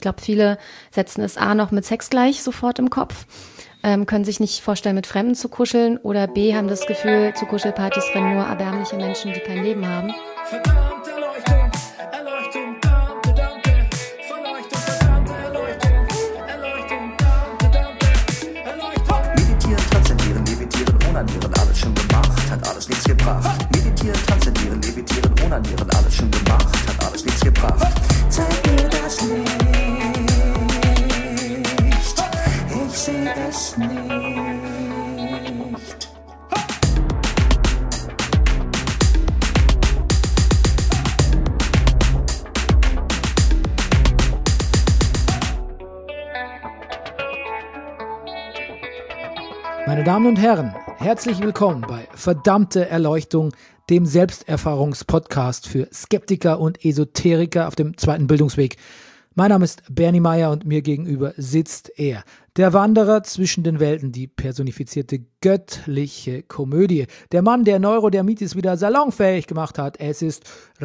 Ich glaube, viele setzen es A noch mit Sex gleich sofort im Kopf, können sich nicht vorstellen, mit Fremden zu kuscheln, oder B, haben das Gefühl, zu Kuschelpartys rennen nur erbärmliche Menschen, die kein Leben haben. Verdammt, Erleuchtung, Erleuchtung, Dante, Dante, Verleuchtung, verdammte Erleuchtung, Erleuchtung, Dante, Dante, Erleuchtung. Meditieren, transzendieren, levitieren, onanieren, alles schon gemacht, hat alles nichts gebracht. Meditieren, transzendieren, levitieren, onanieren, alles schon gemacht, hat alles nichts gebracht. Zeig mir das Licht, ich sehe es nicht. Meine Damen und Herren, herzlich willkommen bei Verdammte Erleuchtung, dem Selbsterfahrungspodcast für Skeptiker und Esoteriker auf dem zweiten Bildungsweg. Mein Name ist Bernie Meyer und mir gegenüber sitzt er, der Wanderer zwischen den Welten, die personifizierte göttliche Komödie. Der Mann, der Neurodermitis wieder salonfähig gemacht hat. Es ist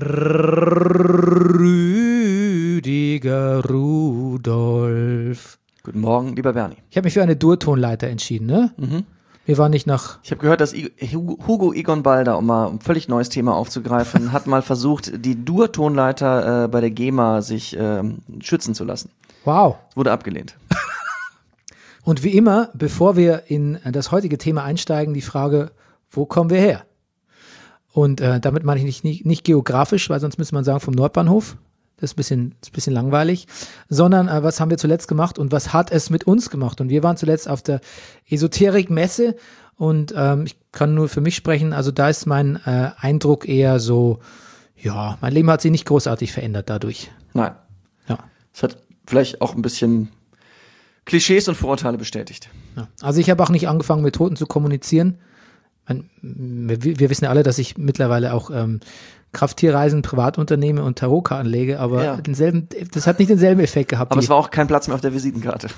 Rüdiger Rudolf. Guten Morgen, lieber Bernie. Ich habe mich für eine Durtonleiter entschieden, ne? Wir waren nicht nach... Ich habe gehört, dass Hugo Egon Balder, um mal ein völlig neues Thema aufzugreifen, hat mal versucht, die Dur-Tonleiter bei der GEMA sich schützen zu lassen. Wow. Wurde abgelehnt. Und wie immer, bevor wir in das heutige Thema einsteigen, die Frage, wo kommen wir her? Und damit meine ich nicht geografisch, weil sonst müsste man sagen vom Nordbahnhof. Das ist ein bisschen langweilig, sondern was haben wir zuletzt gemacht und was hat es mit uns gemacht? Und wir waren zuletzt auf der Esoterik-Messe und ich kann nur für mich sprechen, also da ist mein Eindruck eher so, ja, mein Leben hat sich nicht großartig verändert dadurch. Nein. Ja. Es hat vielleicht auch ein bisschen Klischees und Vorurteile bestätigt. Ja. Also ich habe auch nicht angefangen, mit Toten zu kommunizieren. Wir wissen ja alle, dass ich mittlerweile auch Krafttierreisen, Privatunternehme und Tarotkarten lege, aber ja. Das hat nicht denselben Effekt gehabt. Aber es war auch kein Platz mehr auf der Visitenkarte.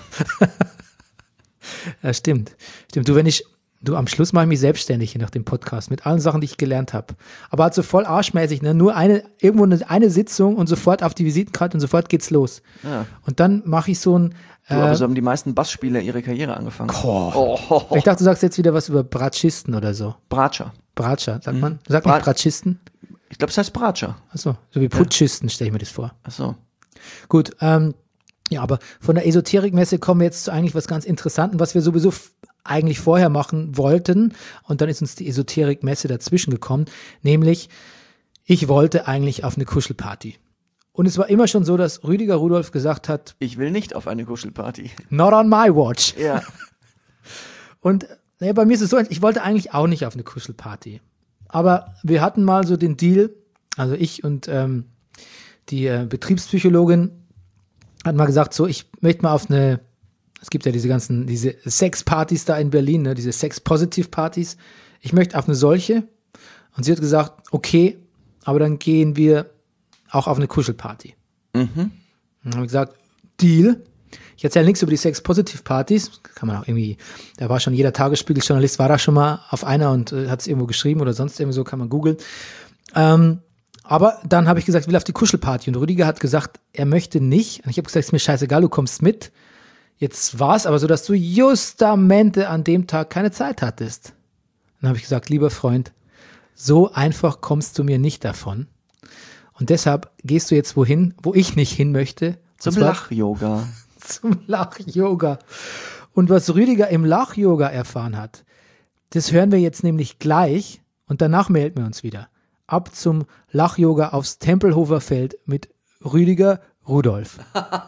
Ja, stimmt. Am Schluss mache ich mich selbstständig hier nach dem Podcast mit allen Sachen, die ich gelernt habe. Aber halt so voll arschmäßig, ne? Nur eine Sitzung und sofort auf die Visitenkarte und sofort geht's los. Ja. Und dann mache ich so ein Aber so haben die meisten Bassspieler ihre Karriere angefangen. Ich dachte, du sagst jetzt wieder was über Bratschisten oder so. Bratscher. Bratscher, sagt man? Sagt man Bratschisten? Ich glaube, es heißt Bratscher. Achso, so wie Putschisten stelle ich mir das vor. Achso. Gut, ja, aber von der Esoterikmesse kommen wir jetzt zu eigentlich was ganz Interessanten, was wir sowieso eigentlich vorher machen wollten. Und dann ist uns die Esoterikmesse dazwischen gekommen. Nämlich, ich wollte eigentlich auf eine Kuschelparty. Und es war immer schon so, dass Rüdiger Rudolf gesagt hat, Ich will nicht auf eine Kuschelparty. not on my watch. Ja. Und naja, bei mir ist es so, ich wollte eigentlich auch nicht auf eine Kuschelparty. Aber wir hatten mal so den Deal, also ich und die Betriebspsychologin hat mal gesagt, so, ich möchte mal auf es gibt ja diese Sexpartys da in Berlin, ne, diese Sex-Positive-Partys. Ich möchte auf eine solche. Und sie hat gesagt, okay, aber dann gehen wir auch auf eine Kuschelparty. Dann habe ich gesagt, Deal. Ich erzähle nichts über die Sex-Positive-Partys. Kann man auch irgendwie, da war schon jeder Tagesspiegel-Journalist, war da schon mal auf einer und hat es irgendwo geschrieben oder sonst irgendwie so, kann man googeln. Aber dann habe ich gesagt, ich will auf die Kuschelparty. Und Rüdiger hat gesagt, er möchte nicht. Und ich habe gesagt, ist mir scheißegal, du kommst mit. Jetzt war es aber so, dass du justamente an dem Tag keine Zeit hattest. Dann habe ich gesagt, lieber Freund, so einfach kommst du mir nicht davon. Und deshalb gehst du jetzt wohin, wo ich nicht hin möchte. Zum Lach-Yoga. Zum Lach-Yoga. Und was Rüdiger im Lach-Yoga erfahren hat, das hören wir jetzt nämlich gleich und danach melden wir uns wieder. Ab zum Lach-Yoga aufs Tempelhofer Feld mit Rüdiger Rudolf.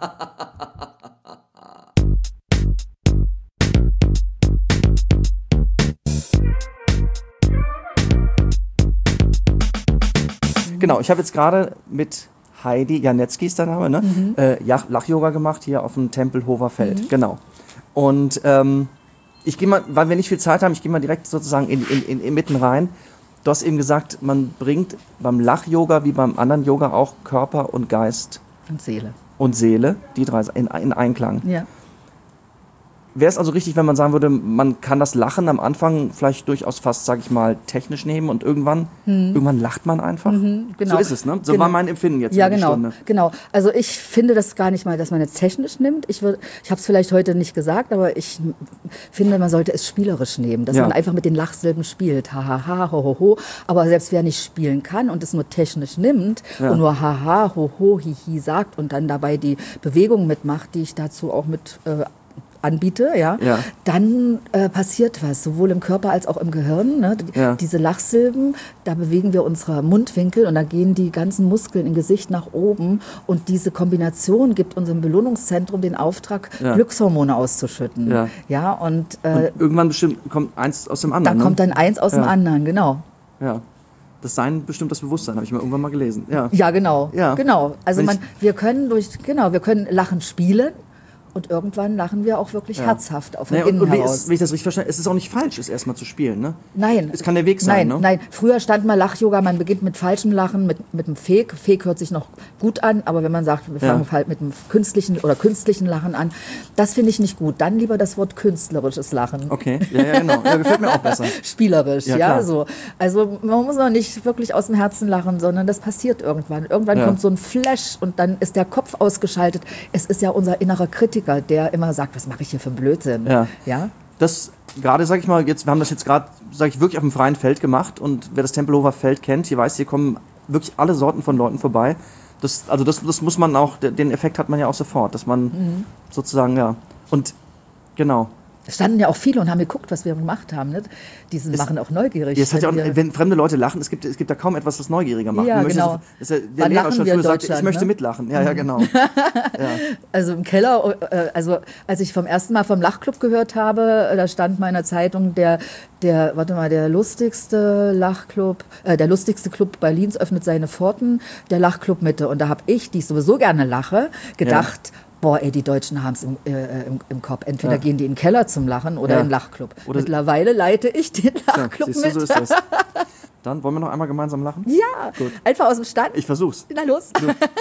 Genau, ich habe jetzt gerade mit Heidi Janetzki ist der Name, ne? Lach-Yoga gemacht hier auf dem Tempelhofer Feld, genau. Und ich gehe mal, weil wir nicht viel Zeit haben, ich gehe mal direkt sozusagen in mitten rein. Du hast eben gesagt, man bringt beim Lach-Yoga wie beim anderen Yoga auch Körper und Geist und Seele, die drei in Einklang. Ja. wäre es also richtig, wenn man sagen würde, man kann das Lachen am Anfang vielleicht durchaus fast, sage ich mal, technisch nehmen und irgendwann lacht man einfach? Genau. So ist es, ne? So war mein Empfinden jetzt Ja, in der genau, Stunde. genau. Also ich finde das gar nicht mal, dass man jetzt technisch nimmt. Ich habe es vielleicht heute nicht gesagt, aber ich finde, man sollte es spielerisch nehmen, dass Ja. man einfach mit den Lachsilben spielt. Ha, ha, ha, ho, ho, ho. Aber selbst wer nicht spielen kann und es nur technisch nimmt und nur ha, ha, ho, ho, hi, hi sagt und dann dabei die Bewegung mitmacht, die ich dazu auch mit anbiete, dann passiert was, sowohl im Körper als auch im Gehirn. Ne? Ja. Diese Lachsilben, da bewegen wir unsere Mundwinkel und da gehen die ganzen Muskeln im Gesicht nach oben und diese Kombination gibt unserem Belohnungszentrum den Auftrag, Glückshormone auszuschütten. Ja. Ja, und Und irgendwann bestimmt kommt eins aus dem da anderen. kommt dann eins aus dem anderen, genau. Ja. Das Sein bestimmt das Bewusstsein, habe ich mal irgendwann mal gelesen. Ja. Ja, genau. Ja. Genau. Also Wenn wir können Lachen spielen. Und irgendwann lachen wir auch wirklich herzhaft auf Naja, innen und heraus. wenn ich das richtig verstehe, es ist auch nicht falsch, es erstmal zu spielen, ne? Nein. Es kann der Weg sein, Nein, ne? nein. Früher stand mal Lach-Yoga, man beginnt mit falschem Lachen, mit einem Fake. Fake hört sich noch gut an, aber wenn man sagt, wir fangen halt mit einem künstlichen Lachen an, das finde ich nicht gut. Dann lieber das Wort künstlerisches Lachen. Okay, ja, genau. Ja, gefällt mir auch besser. Spielerisch, Ja, klar. so. Also man muss noch nicht wirklich aus dem Herzen lachen, sondern das passiert irgendwann. Irgendwann kommt so ein Flash und dann ist der Kopf ausgeschaltet. Es ist ja unser innerer Kritiker, der immer sagt, was mache ich hier für einen Blödsinn? Ja? Das gerade, sag ich mal, wir haben das jetzt gerade, sage ich, wirklich auf dem freien Feld gemacht und wer das Tempelhofer Feld kennt, hier weiß, hier kommen wirklich alle Sorten von Leuten vorbei. Das muss man auch, den Effekt hat man ja auch sofort, dass man sozusagen, und genau. Es standen ja auch viele und haben geguckt, was wir gemacht haben. Ne? Die machen auch neugierig. Es hat ja auch, wenn fremde Leute lachen, es gibt da kaum etwas, was neugieriger macht. Ja, Du möchtest- genau. Das ist ja, der Wann Lehrer lachen schon wir in früher sagte, ich Deutschland, möchte ne? mitlachen. Ja, genau. Also im Keller, also als ich vom ersten Mal vom Lachclub gehört habe, da stand in meiner Zeitung der lustigste Lachclub, der lustigste Club Berlins öffnet seine Pforten, der Lachclub Mitte. Und da habe ich, die ich sowieso gerne lache, gedacht, boah, ey, die Deutschen haben es im Kopf. Entweder gehen die in den Keller zum Lachen oder in den Lachclub. Oder- Mittlerweile leite ich den Lachclub Siehst du, mit. so ist das. Dann wollen wir noch einmal gemeinsam lachen? Ja, Gut. einfach aus dem Stand. Ich versuch's. Na los.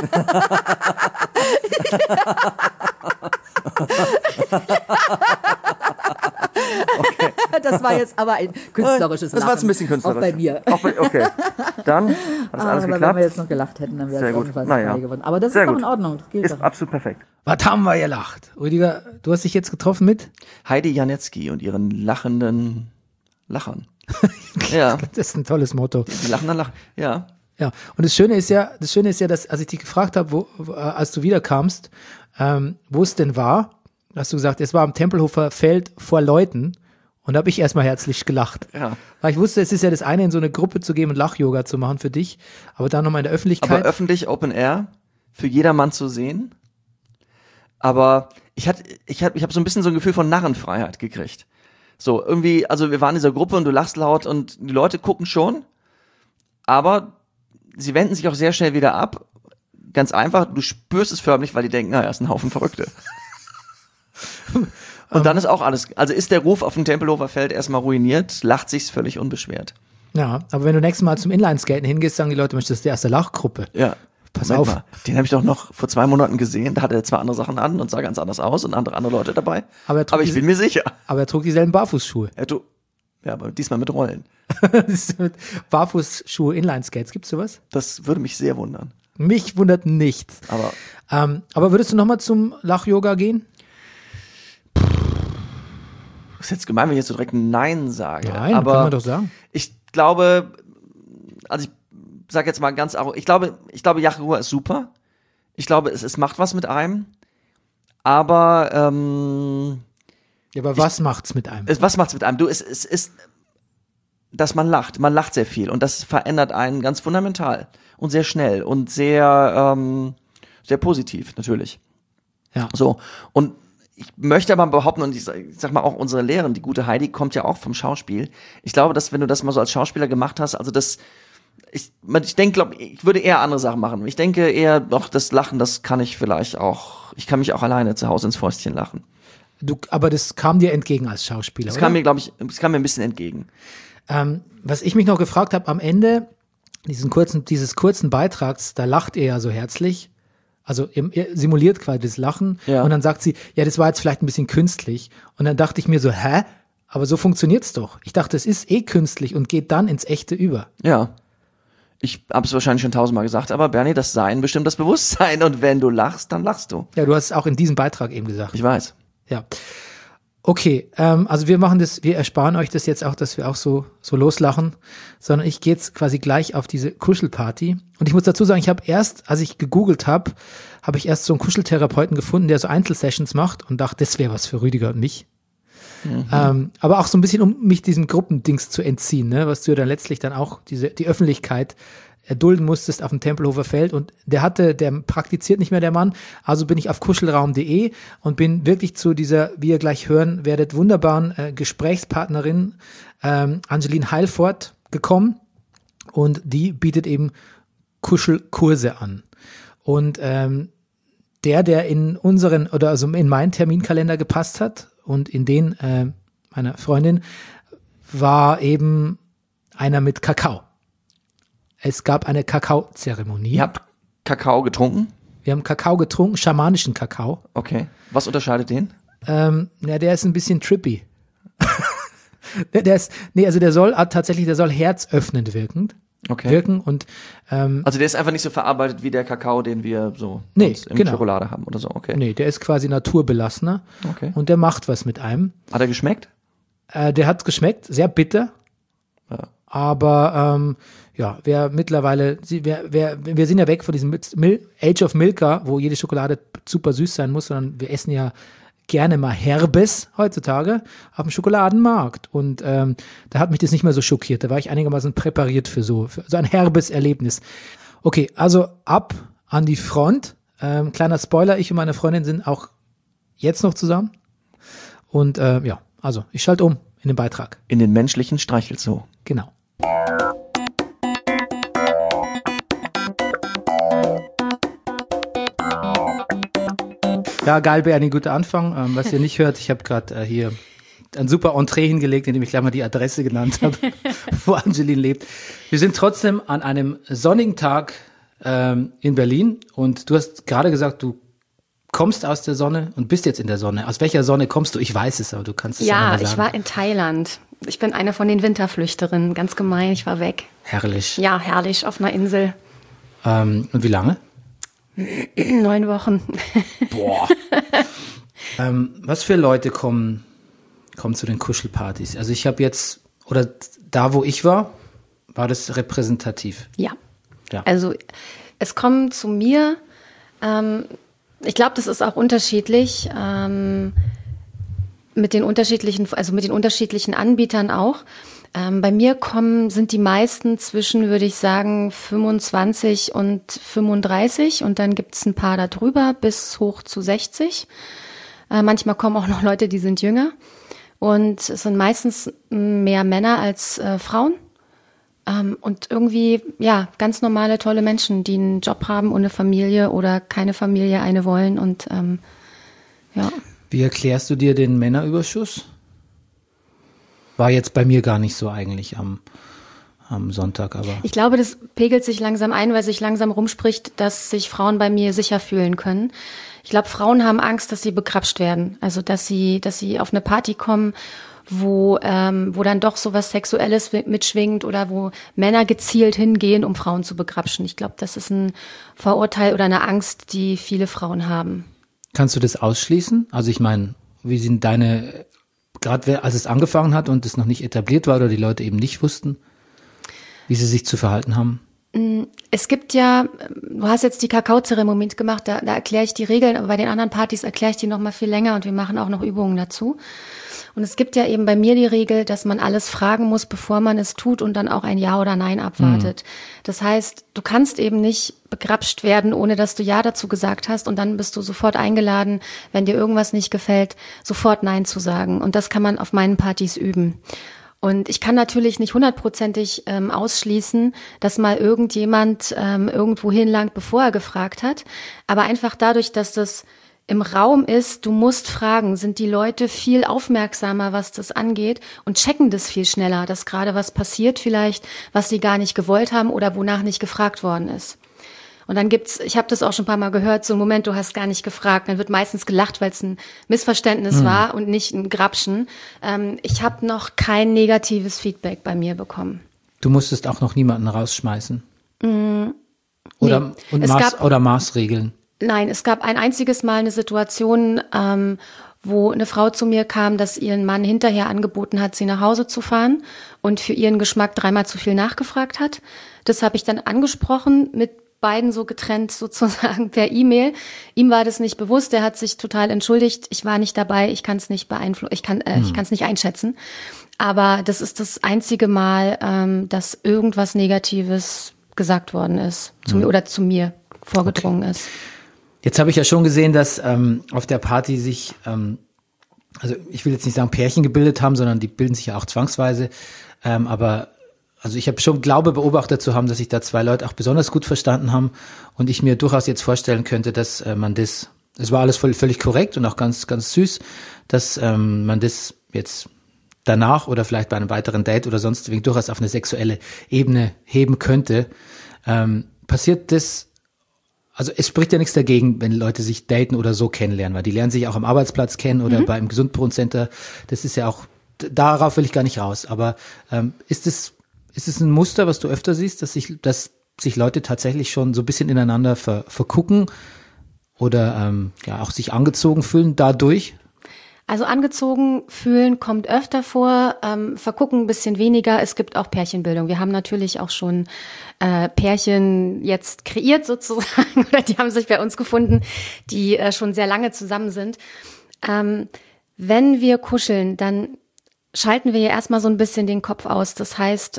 Das war jetzt aber ein künstlerisches Lachen. Das war jetzt ein bisschen künstlerisch. Auch bei mir. Okay. Dann hat das alles Aber wenn geklappt. wir jetzt noch gelacht hätten, dann wäre Sehr es gut. irgendwas Naja. frei geworden. Aber das Sehr ist doch gut. in Ordnung. Das geht Ist doch. absolut perfekt. Was haben wir gelacht? Rüdiger, du hast dich jetzt getroffen mit? Heidi Janetzki und ihren lachenden Lachern. Ja, Das ist ein tolles Motto. die lachenden Lachen. Ja. Ja, und das Schöne ist ja, dass, als ich dich gefragt habe, als du wiederkamst, wo es denn war, hast du gesagt, es war am Tempelhofer Feld vor Leuten. Und da habe ich erstmal herzlich gelacht. Ja. Weil ich wusste, es ist ja das eine, in so eine Gruppe zu gehen und Lach-Yoga zu machen für dich. Aber dann nochmal in der Öffentlichkeit. Aber öffentlich, Open Air, für jedermann zu sehen. Aber ich habe so ein bisschen so ein Gefühl von Narrenfreiheit gekriegt. So, irgendwie, also wir waren in dieser Gruppe und du lachst laut und die Leute gucken schon, aber sie wenden sich auch sehr schnell wieder ab. Ganz einfach, du spürst es förmlich, weil die denken, naja, ist ein Haufen Verrückte. Und dann ist auch alles, also ist der Ruf auf dem Tempelhofer Feld erstmal ruiniert, lacht sich's völlig unbeschwert. Ja, aber wenn du nächstes Mal zum Inlineskaten hingehst, sagen die Leute, Mensch, das ist die erste Lachgruppe. Ja. Pass Moment auf. mal, den habe ich doch noch vor 2 Monaten gesehen, da hatte er zwar andere Sachen an und sah ganz anders aus und andere Leute dabei, Aber er trug ich bin mir sicher. Aber er trug dieselben Barfußschuhe. Ja, aber diesmal mit Rollen. Barfußschuhe, Inlineskates, gibt's sowas? Das würde mich sehr wundern. Mich wundert nichts. Aber würdest du nochmal zum Lach-Yoga gehen? Das ist jetzt gemein, wenn ich jetzt so direkt Nein sage. Nein, aber kann man doch sagen. Ich glaube, also ich sage jetzt mal ganz auch, ich glaube, Yachirua ist super. Ich glaube, es macht was mit einem. Aber Ja, aber was macht's mit einem? was macht's mit einem? Es ist, dass man lacht. Man lacht sehr viel und das verändert einen ganz fundamental und sehr schnell und sehr positiv natürlich. Ja. So, und ich möchte aber behaupten, und ich sag mal auch unsere Lehrerin, die gute Heidi, kommt ja auch vom Schauspiel. Ich glaube, dass wenn du das mal so als Schauspieler gemacht hast, also ich denke, ich würde eher andere Sachen machen. Ich denke eher, doch, das Lachen, das kann ich vielleicht auch, ich kann mich auch alleine zu Hause ins Fäustchen lachen. Aber das kam dir entgegen als Schauspieler, Das oder? kam mir, glaube ich, ein bisschen entgegen. Was ich mich noch gefragt habe, am Ende dieses kurzen Beitrags, da lacht ihr ja so herzlich, Also ihr simuliert quasi das Lachen Ja. und dann sagt sie, ja, das war jetzt vielleicht ein bisschen künstlich. Und dann dachte ich mir so, hä? Aber so funktioniert's doch. Ich dachte, es ist eh künstlich und geht dann ins Echte über. Ja. Ich habe es wahrscheinlich schon 1000-mal gesagt, aber Bernie, das Sein bestimmt das Bewusstsein und wenn du lachst, dann lachst du. Ja, du hast es auch in diesem Beitrag eben gesagt. Ich weiß. Ja. Okay, also wir ersparen euch das jetzt auch, dass wir auch so loslachen, sondern ich gehe jetzt quasi gleich auf diese Kuschelparty. Und ich muss dazu sagen, ich habe erst, als ich gegoogelt habe ich erst so einen Kuscheltherapeuten gefunden, der so Einzelsessions macht und dachte, das wäre was für Rüdiger und mich. Aber auch so ein bisschen, um mich diesem Gruppendings zu entziehen, ne, was du ja dann letztlich dann auch die Öffentlichkeit erdulden musstest auf dem Tempelhofer Feld und der praktiziert nicht mehr, der Mann, also bin ich auf kuschelraum.de und bin wirklich zu dieser, wie ihr gleich hören werdet, wunderbaren Gesprächspartnerin Angeline Heilfort gekommen und die bietet eben Kuschelkurse an. Und der in unseren, oder also in meinen Terminkalender gepasst hat und in den meiner Freundin, war eben einer mit Kakao. Es gab eine Kakaozeremonie. Ihr habt Kakao getrunken? Wir haben Kakao getrunken, schamanischen Kakao. Okay. Was unterscheidet den? Der ist ein bisschen trippy. der soll herzöffnend wirken und Also der ist einfach nicht so verarbeitet wie der Kakao, den wir so Nee, in genau. Schokolade haben oder so. Okay. nee, der ist quasi naturbelassener Okay. und der macht was mit einem. Hat er geschmeckt? Der hat geschmeckt, sehr bitter. Ja. Aber wir sind ja weg von diesem Age of Milka, wo jede Schokolade super süß sein muss, sondern wir essen ja gerne mal Herbes heutzutage auf dem Schokoladenmarkt. Und da hat mich das nicht mehr so schockiert. Da war ich einigermaßen präpariert für so ein herbes Erlebnis. Okay, also ab an die Front. Kleiner Spoiler, ich und meine Freundin sind auch jetzt noch zusammen. Und also ich schalte um in den Beitrag. In den menschlichen Streichelzoo. Genau. Ja, geil, Bernie, guter Anfang. Was ihr nicht hört, ich habe gerade hier ein super Entree hingelegt, indem ich gleich mal die Adresse genannt habe, wo Angeline lebt. Wir sind trotzdem an einem sonnigen Tag in Berlin und du hast gerade gesagt, du kommst aus der Sonne und bist jetzt in der Sonne. Aus welcher Sonne kommst du? Ich weiß es, aber du kannst es ja mal sagen. Ja, ich war in Thailand. Ich bin eine von den Winterflüchterinnen. Ganz gemein, ich war weg. Herrlich. Ja, herrlich, auf einer Insel. Und wie lange? 9 Wochen. Boah. Was für Leute kommen zu den Kuschelpartys? Also ich habe jetzt, oder da wo ich war das repräsentativ? Ja. Ja. Also es kommen zu mir, ich glaube, das ist auch unterschiedlich, mit den unterschiedlichen Anbietern auch. Bei mir sind die meisten zwischen, würde ich sagen, 25 und 35 und dann gibt's ein paar da drüber bis hoch zu 60. Manchmal kommen auch noch Leute, die sind jünger und es sind meistens mehr Männer als Frauen. Und irgendwie, ja, ganz normale, tolle Menschen, die einen Job haben und eine Familie oder keine Familie, eine wollen und ja. Wie erklärst du dir den Männerüberschuss? War jetzt bei mir gar nicht so eigentlich am Sonntag, aber. Ich glaube, das pegelt sich langsam ein, weil sich langsam rumspricht, dass sich Frauen bei mir sicher fühlen können. Ich glaube, Frauen haben Angst, dass sie begrapscht werden. Also, dass sie auf eine Party kommen, wo dann doch sowas Sexuelles mitschwingt oder wo Männer gezielt hingehen, um Frauen zu begrapschen. Ich glaube, das ist ein Vorurteil oder eine Angst, die viele Frauen haben. Kannst du das ausschließen? Also ich meine, wie sind gerade als es angefangen hat und es noch nicht etabliert war oder die Leute eben nicht wussten, wie sie sich zu verhalten haben? Es gibt ja, du hast jetzt die Kakaozeremonie mitgemacht, da erkläre ich die Regeln, aber bei den anderen Partys erkläre ich die noch mal viel länger und wir machen auch noch Übungen dazu. Und es gibt ja eben bei mir die Regel, dass man alles fragen muss, bevor man es tut und dann auch ein Ja oder Nein abwartet. Das heißt, du kannst eben nicht begrapscht werden, ohne dass du Ja dazu gesagt hast und dann bist du sofort eingeladen, wenn dir irgendwas nicht gefällt, sofort Nein zu sagen. Und das kann man auf meinen Partys üben. Und ich kann natürlich nicht 100%ig ausschließen, dass mal irgendjemand irgendwo hinlangt, bevor er gefragt hat. Aber einfach dadurch, dass das im Raum ist, du musst fragen, sind die Leute viel aufmerksamer, was das angeht und checken das viel schneller, dass gerade was passiert vielleicht, was sie gar nicht gewollt haben oder wonach nicht gefragt worden ist. Und dann ich habe das auch schon ein paar Mal gehört, so ein Moment, du hast gar nicht gefragt. Dann wird meistens gelacht, weil es ein Missverständnis war und nicht ein Grapschen. Ich habe noch kein negatives Feedback bei mir bekommen. Du musstest auch noch niemanden rausschmeißen? Oder, Nee. oder Maßregeln? Nein, es gab ein einziges Mal eine Situation, wo eine Frau zu mir kam, dass ihren Mann hinterher angeboten hat, sie nach Hause zu fahren und für ihren Geschmack 3-mal zu viel nachgefragt hat. Das habe ich dann angesprochen, mit beiden so getrennt sozusagen per E-Mail. Ihm war das nicht bewusst, er hat sich total entschuldigt. Ich war nicht dabei, ich kann es nicht beeinflussen, ich kann es nicht einschätzen. Aber das ist das einzige Mal, dass irgendwas Negatives gesagt worden ist zu mir oder zu mir vorgedrungen ist. Jetzt habe ich ja schon gesehen, dass auf der Party sich, also ich will jetzt nicht sagen Pärchen gebildet haben, sondern die bilden sich ja auch zwangsweise. Aber also ich habe schon Glaube beobachtet zu haben, dass sich da 2 Leute auch besonders gut verstanden haben und ich mir durchaus jetzt vorstellen könnte, dass es war alles völlig korrekt und auch ganz, ganz süß, dass man das jetzt danach oder vielleicht bei einem weiteren Date oder sonst wie durchaus auf eine sexuelle Ebene heben könnte. Passiert das? Also es spricht ja nichts dagegen, wenn Leute sich daten oder so kennenlernen, weil die lernen sich auch am Arbeitsplatz kennen oder beim Gesundbrunnen-Center. Das ist ja auch, darauf will ich gar nicht raus. Aber ist es ein Muster, was du öfter siehst, dass sich Leute tatsächlich schon so ein bisschen ineinander vergucken oder auch sich angezogen fühlen dadurch? Also angezogen fühlen kommt öfter vor, vergucken ein bisschen weniger. Es gibt auch Pärchenbildung. Wir haben natürlich auch schon Pärchen jetzt kreiert sozusagen, oder die haben sich bei uns gefunden, die schon sehr lange zusammen sind. Wenn wir kuscheln, dann schalten wir ja erstmal so ein bisschen den Kopf aus. Das heißt,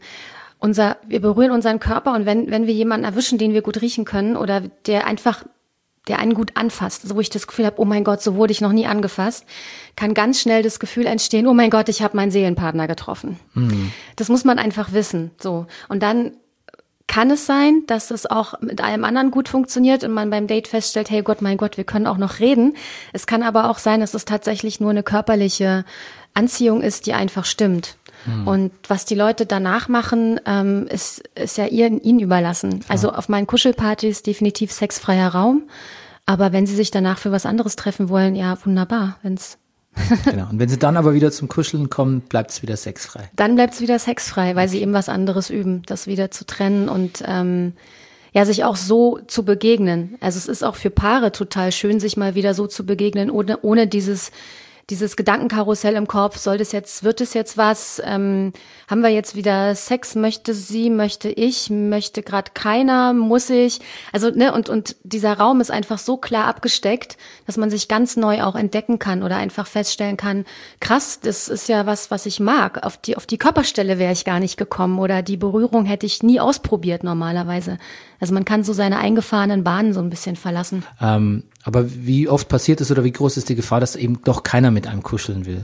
wir berühren unseren Körper und wenn wir jemanden erwischen, den wir gut riechen können oder der einen gut anfasst, so wo ich das Gefühl habe, oh mein Gott, so wurde ich noch nie angefasst, kann ganz schnell das Gefühl entstehen, oh mein Gott, ich habe meinen Seelenpartner getroffen. Das muss man einfach wissen. So. Und dann kann es sein, dass es auch mit allem anderen gut funktioniert und man beim Date feststellt, hey Gott, mein Gott, wir können auch noch reden. Es kann aber auch sein, dass es tatsächlich nur eine körperliche Anziehung ist, die einfach stimmt. Und was die Leute danach machen, ist ja ihnen überlassen. Also auf meinen Kuschelpartys definitiv sexfreier Raum. Aber wenn sie sich danach für was anderes treffen wollen, ja, wunderbar. Genau. Und wenn sie dann aber wieder zum Kuscheln kommen, bleibt es wieder sexfrei. Dann bleibt es wieder sexfrei, weil sie eben was anderes üben, das wieder zu trennen und sich auch so zu begegnen. Also es ist auch für Paare total schön, sich mal wieder so zu begegnen, ohne dieses Gedankenkarussell im Kopf, wird es jetzt was, haben wir jetzt wieder Sex, möchte sie, möchte ich, möchte gerade keiner, muss ich, also und dieser Raum ist einfach so klar abgesteckt, dass man sich ganz neu auch entdecken kann oder einfach feststellen kann, krass, das ist ja was ich mag, auf die Körperstelle wäre ich gar nicht gekommen oder die Berührung hätte ich nie ausprobiert normalerweise. Also man kann so seine eingefahrenen Bahnen so ein bisschen verlassen. Aber wie oft passiert es oder wie groß ist die Gefahr, dass eben doch keiner mit einem kuscheln will?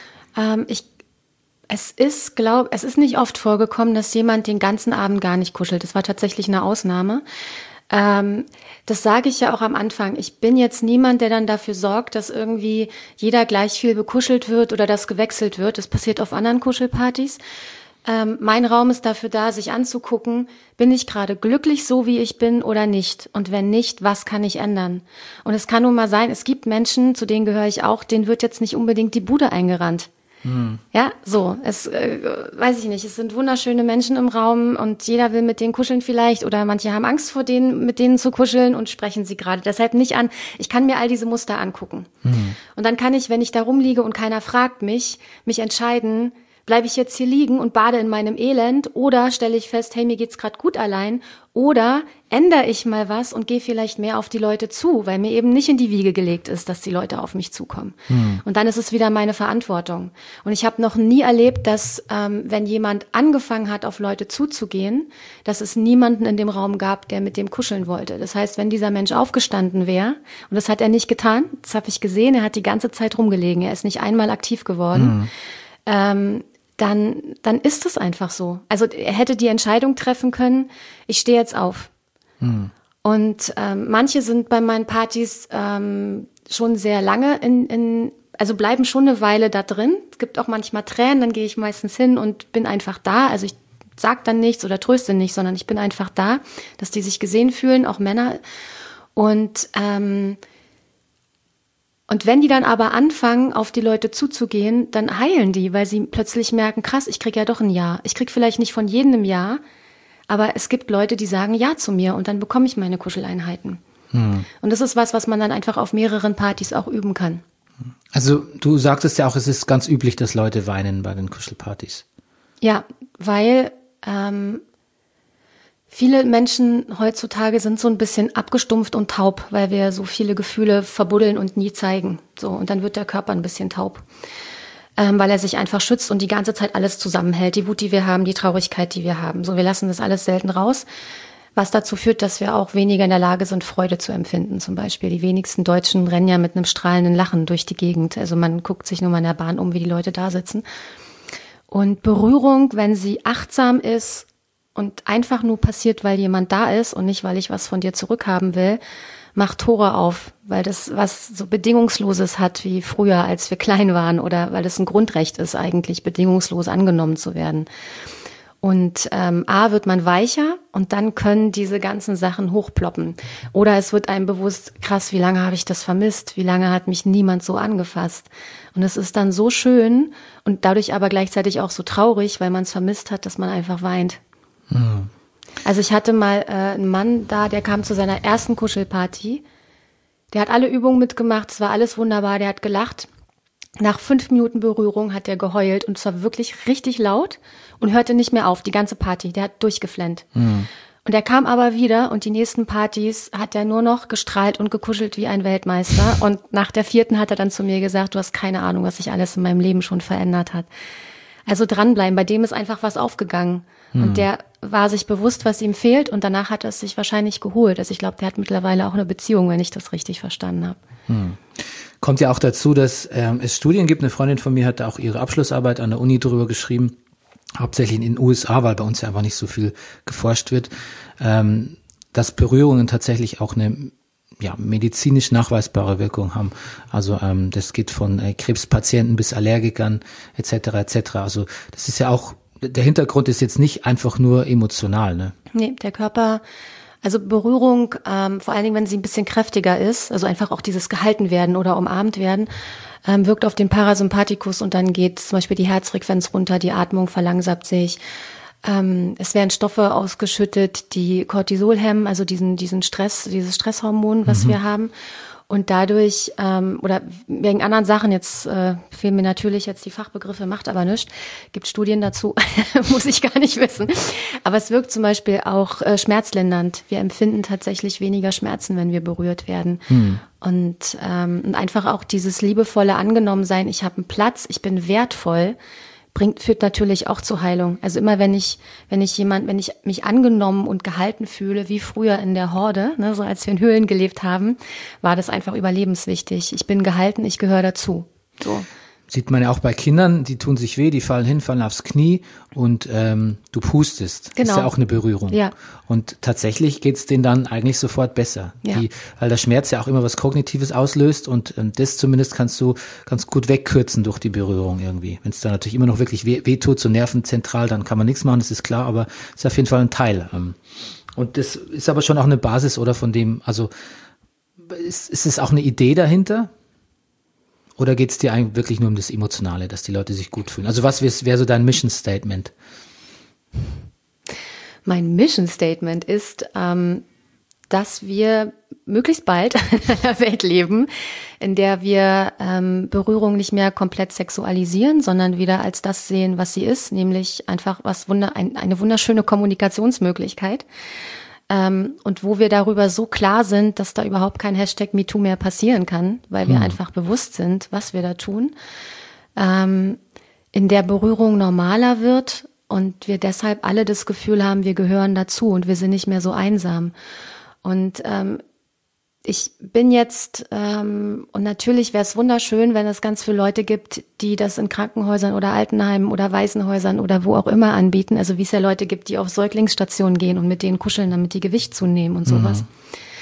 Es ist nicht oft vorgekommen, dass jemand den ganzen Abend gar nicht kuschelt. Das war tatsächlich eine Ausnahme. Das sage ich ja auch am Anfang. Ich bin jetzt niemand, der dann dafür sorgt, dass irgendwie jeder gleich viel bekuschelt wird oder dass gewechselt wird. Das passiert auf anderen Kuschelpartys. Mein Raum ist dafür da, sich anzugucken, bin ich gerade glücklich so, wie ich bin oder nicht? Und wenn nicht, was kann ich ändern? Und es kann nun mal sein, es gibt Menschen, zu denen gehöre ich auch, denen wird jetzt nicht unbedingt die Bude eingerannt. Ja, so, weiß ich nicht, es sind wunderschöne Menschen im Raum und jeder will mit denen kuscheln vielleicht oder manche haben Angst vor denen, mit denen zu kuscheln und sprechen sie gerade deshalb nicht an. Ich kann mir all diese Muster angucken. Und dann kann ich, wenn ich da rumliege und keiner fragt mich entscheiden, bleibe ich jetzt hier liegen und bade in meinem Elend oder stelle ich fest, hey, mir geht's gerade gut allein oder ändere ich mal was und gehe vielleicht mehr auf die Leute zu, weil mir eben nicht in die Wiege gelegt ist, dass die Leute auf mich zukommen. Und dann ist es wieder meine Verantwortung. Und ich habe noch nie erlebt, dass wenn jemand angefangen hat, auf Leute zuzugehen, dass es niemanden in dem Raum gab, der mit dem kuscheln wollte. Das heißt, wenn dieser Mensch aufgestanden wäre, und das hat er nicht getan, das habe ich gesehen, er hat die ganze Zeit rumgelegen, er ist nicht einmal aktiv geworden, dann ist es einfach so. Also er hätte die Entscheidung treffen können, ich stehe jetzt auf. Und manche sind bei meinen Partys schon sehr lange also bleiben schon eine Weile da drin. Es gibt auch manchmal Tränen, dann gehe ich meistens hin und bin einfach da. Also ich sag dann nichts oder tröste nicht, sondern ich bin einfach da, dass die sich gesehen fühlen, auch Männer. Und wenn die dann aber anfangen, auf die Leute zuzugehen, dann heilen die, weil sie plötzlich merken, krass, ich krieg ja doch ein Ja. Ich krieg vielleicht nicht von jedem ein Ja, aber es gibt Leute, die sagen Ja zu mir und dann bekomme ich meine Kuscheleinheiten. Und das ist was man dann einfach auf mehreren Partys auch üben kann. Also du sagtest ja auch, es ist ganz üblich, dass Leute weinen bei den Kuschelpartys. Ja, weil viele Menschen heutzutage sind so ein bisschen abgestumpft und taub, weil wir so viele Gefühle verbuddeln und nie zeigen. So, und dann wird der Körper ein bisschen taub, weil er sich einfach schützt und die ganze Zeit alles zusammenhält. Die Wut, die wir haben, die Traurigkeit, die wir haben. So, wir lassen das alles selten raus, was dazu führt, dass wir auch weniger in der Lage sind, Freude zu empfinden. Zum Beispiel die wenigsten Deutschen rennen ja mit einem strahlenden Lachen durch die Gegend. Also man guckt sich nur mal in der Bahn um, wie die Leute da sitzen. Und Berührung, wenn sie achtsam ist, und einfach nur passiert, weil jemand da ist und nicht, weil ich was von dir zurückhaben will, macht Tore auf, weil das was so Bedingungsloses hat wie früher, als wir klein waren, oder weil das ein Grundrecht ist, eigentlich bedingungslos angenommen zu werden. Und wird man weicher und dann können diese ganzen Sachen hochploppen. Oder es wird einem bewusst, krass, wie lange habe ich das vermisst? Wie lange hat mich niemand so angefasst? Und es ist dann so schön und dadurch aber gleichzeitig auch so traurig, weil man es vermisst hat, dass man einfach weint. Also ich hatte mal einen Mann da, der kam zu seiner ersten Kuschelparty. Der hat alle Übungen mitgemacht, es war alles wunderbar, der hat gelacht. Nach 5 Minuten Berührung hat er geheult und zwar wirklich richtig laut und hörte nicht mehr auf, die ganze Party. Der hat durchgeflennt. Und er kam aber wieder und die nächsten Partys hat er nur noch gestrahlt und gekuschelt wie ein Weltmeister. Und nach der 4. hat er dann zu mir gesagt, du hast keine Ahnung, was sich alles in meinem Leben schon verändert hat. Also dranbleiben, bei dem ist einfach was aufgegangen. Und der war sich bewusst, was ihm fehlt und danach hat er es sich wahrscheinlich geholt. Also ich glaube, der hat mittlerweile auch eine Beziehung, wenn ich das richtig verstanden habe. Kommt ja auch dazu, dass es Studien gibt. Eine Freundin von mir hat auch ihre Abschlussarbeit an der Uni drüber geschrieben, hauptsächlich in den USA, weil bei uns ja einfach nicht so viel geforscht wird, dass Berührungen tatsächlich auch eine medizinisch nachweisbare Wirkung haben. Also das geht von Krebspatienten bis Allergikern etc. Also das ist ja auch, der Hintergrund ist jetzt nicht einfach nur emotional, ne? Nee, der Körper, also Berührung, vor allen Dingen, wenn sie ein bisschen kräftiger ist, also einfach auch dieses gehalten werden oder umarmt werden, wirkt auf den Parasympathikus und dann geht zum Beispiel die Herzfrequenz runter, die Atmung verlangsamt sich. Es werden Stoffe ausgeschüttet, die Cortisol hemmen, also diesen Stress, dieses Stresshormon, was wir haben. Und dadurch, oder wegen anderen Sachen, jetzt fehlen mir natürlich jetzt die Fachbegriffe, macht aber nichts, gibt Studien dazu, muss ich gar nicht wissen. Aber es wirkt zum Beispiel auch schmerzlindernd. Wir empfinden tatsächlich weniger Schmerzen, wenn wir berührt werden. Und einfach auch dieses liebevolle Angenommensein, ich habe einen Platz, ich bin wertvoll, führt natürlich auch zur Heilung. Also immer wenn ich mich angenommen und gehalten fühle, wie früher in der Horde, ne, so als wir in Höhlen gelebt haben, war das einfach überlebenswichtig. Ich bin gehalten, ich gehöre dazu. So. Sieht man ja auch bei Kindern, die tun sich weh, die fallen hin, fallen aufs Knie und du pustest. Genau. Ist ja auch eine Berührung. Ja. Und tatsächlich geht's denen dann eigentlich sofort besser. Ja. Weil der Schmerz ja auch immer was Kognitives auslöst und das zumindest kannst du ganz gut wegkürzen durch die Berührung irgendwie. Wenn es dann natürlich immer noch wirklich weh tut, so nervenzentral, dann kann man nichts machen, das ist klar, aber es ist auf jeden Fall ein Teil. Und das ist aber schon auch eine Basis, oder von dem, also ist es auch eine Idee dahinter? Oder geht es dir eigentlich wirklich nur um das Emotionale, dass die Leute sich gut fühlen? Also was wäre so dein Mission Statement? Mein Mission Statement ist, dass wir möglichst bald in einer Welt leben, in der wir Berührung nicht mehr komplett sexualisieren, sondern wieder als das sehen, was sie ist, nämlich einfach eine wunderschöne Kommunikationsmöglichkeit. Und wo wir darüber so klar sind, dass da überhaupt kein Hashtag MeToo mehr passieren kann, weil wir einfach bewusst sind, was wir da tun, in der Berührung normaler wird und wir deshalb alle das Gefühl haben, wir gehören dazu und wir sind nicht mehr so einsam. Und ich bin jetzt, und natürlich wäre es wunderschön, wenn es ganz viele Leute gibt, die das in Krankenhäusern oder Altenheimen oder Waisenhäusern oder wo auch immer anbieten. Also wie es ja Leute gibt, die auf Säuglingsstationen gehen und mit denen kuscheln, damit die Gewicht zunehmen und sowas.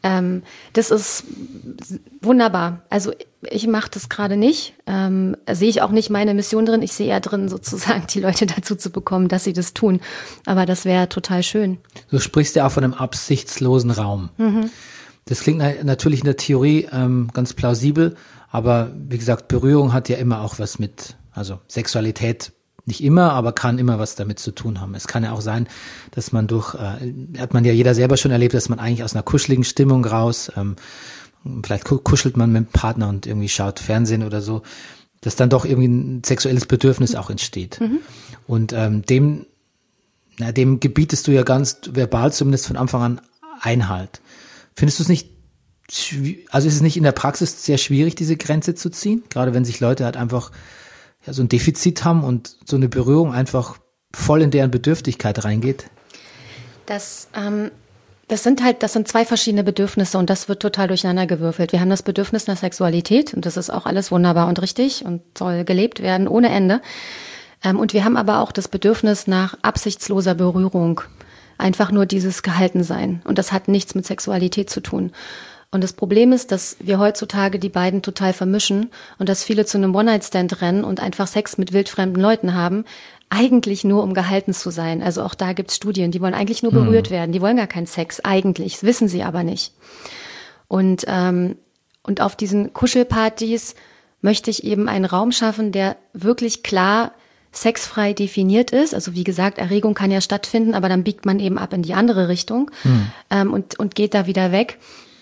Das ist wunderbar. Also ich mache das gerade nicht. Sehe ich auch nicht meine Mission drin. Ich sehe eher drin, sozusagen die Leute dazu zu bekommen, dass sie das tun. Aber das wäre total schön. Du sprichst ja auch von einem absichtslosen Raum. Das klingt natürlich in der Theorie ganz plausibel, aber wie gesagt, Berührung hat ja immer auch was mit, also Sexualität nicht immer, aber kann immer was damit zu tun haben. Es kann ja auch sein, dass man hat man ja jeder selber schon erlebt, dass man eigentlich aus einer kuscheligen Stimmung raus, vielleicht kuschelt man mit dem Partner und irgendwie schaut Fernsehen oder so, dass dann doch irgendwie ein sexuelles Bedürfnis auch entsteht. Und dem gebietest du ja ganz verbal zumindest von Anfang an Einhalt. Findest du es nicht, also ist es nicht in der Praxis sehr schwierig, diese Grenze zu ziehen? Gerade wenn sich Leute halt einfach so ein Defizit haben und so eine Berührung einfach voll in deren Bedürftigkeit reingeht? Das sind zwei verschiedene Bedürfnisse und das wird total durcheinander gewürfelt. Wir haben das Bedürfnis nach Sexualität und das ist auch alles wunderbar und richtig und soll gelebt werden ohne Ende. Und wir haben aber auch das Bedürfnis nach absichtsloser Berührung. Einfach nur dieses Gehaltensein. Und das hat nichts mit Sexualität zu tun. Und das Problem ist, dass wir heutzutage die beiden total vermischen und dass viele zu einem One-Night-Stand rennen und einfach Sex mit wildfremden Leuten haben, eigentlich nur um gehalten zu sein. Also auch da gibt's Studien, die wollen eigentlich nur berührt werden, die wollen gar keinen Sex, eigentlich, das wissen sie aber nicht. Und auf diesen Kuschelpartys möchte ich eben einen Raum schaffen, der wirklich klar sexfrei definiert ist. Also wie gesagt, Erregung kann ja stattfinden, aber dann biegt man eben ab in die andere Richtung und geht da wieder weg.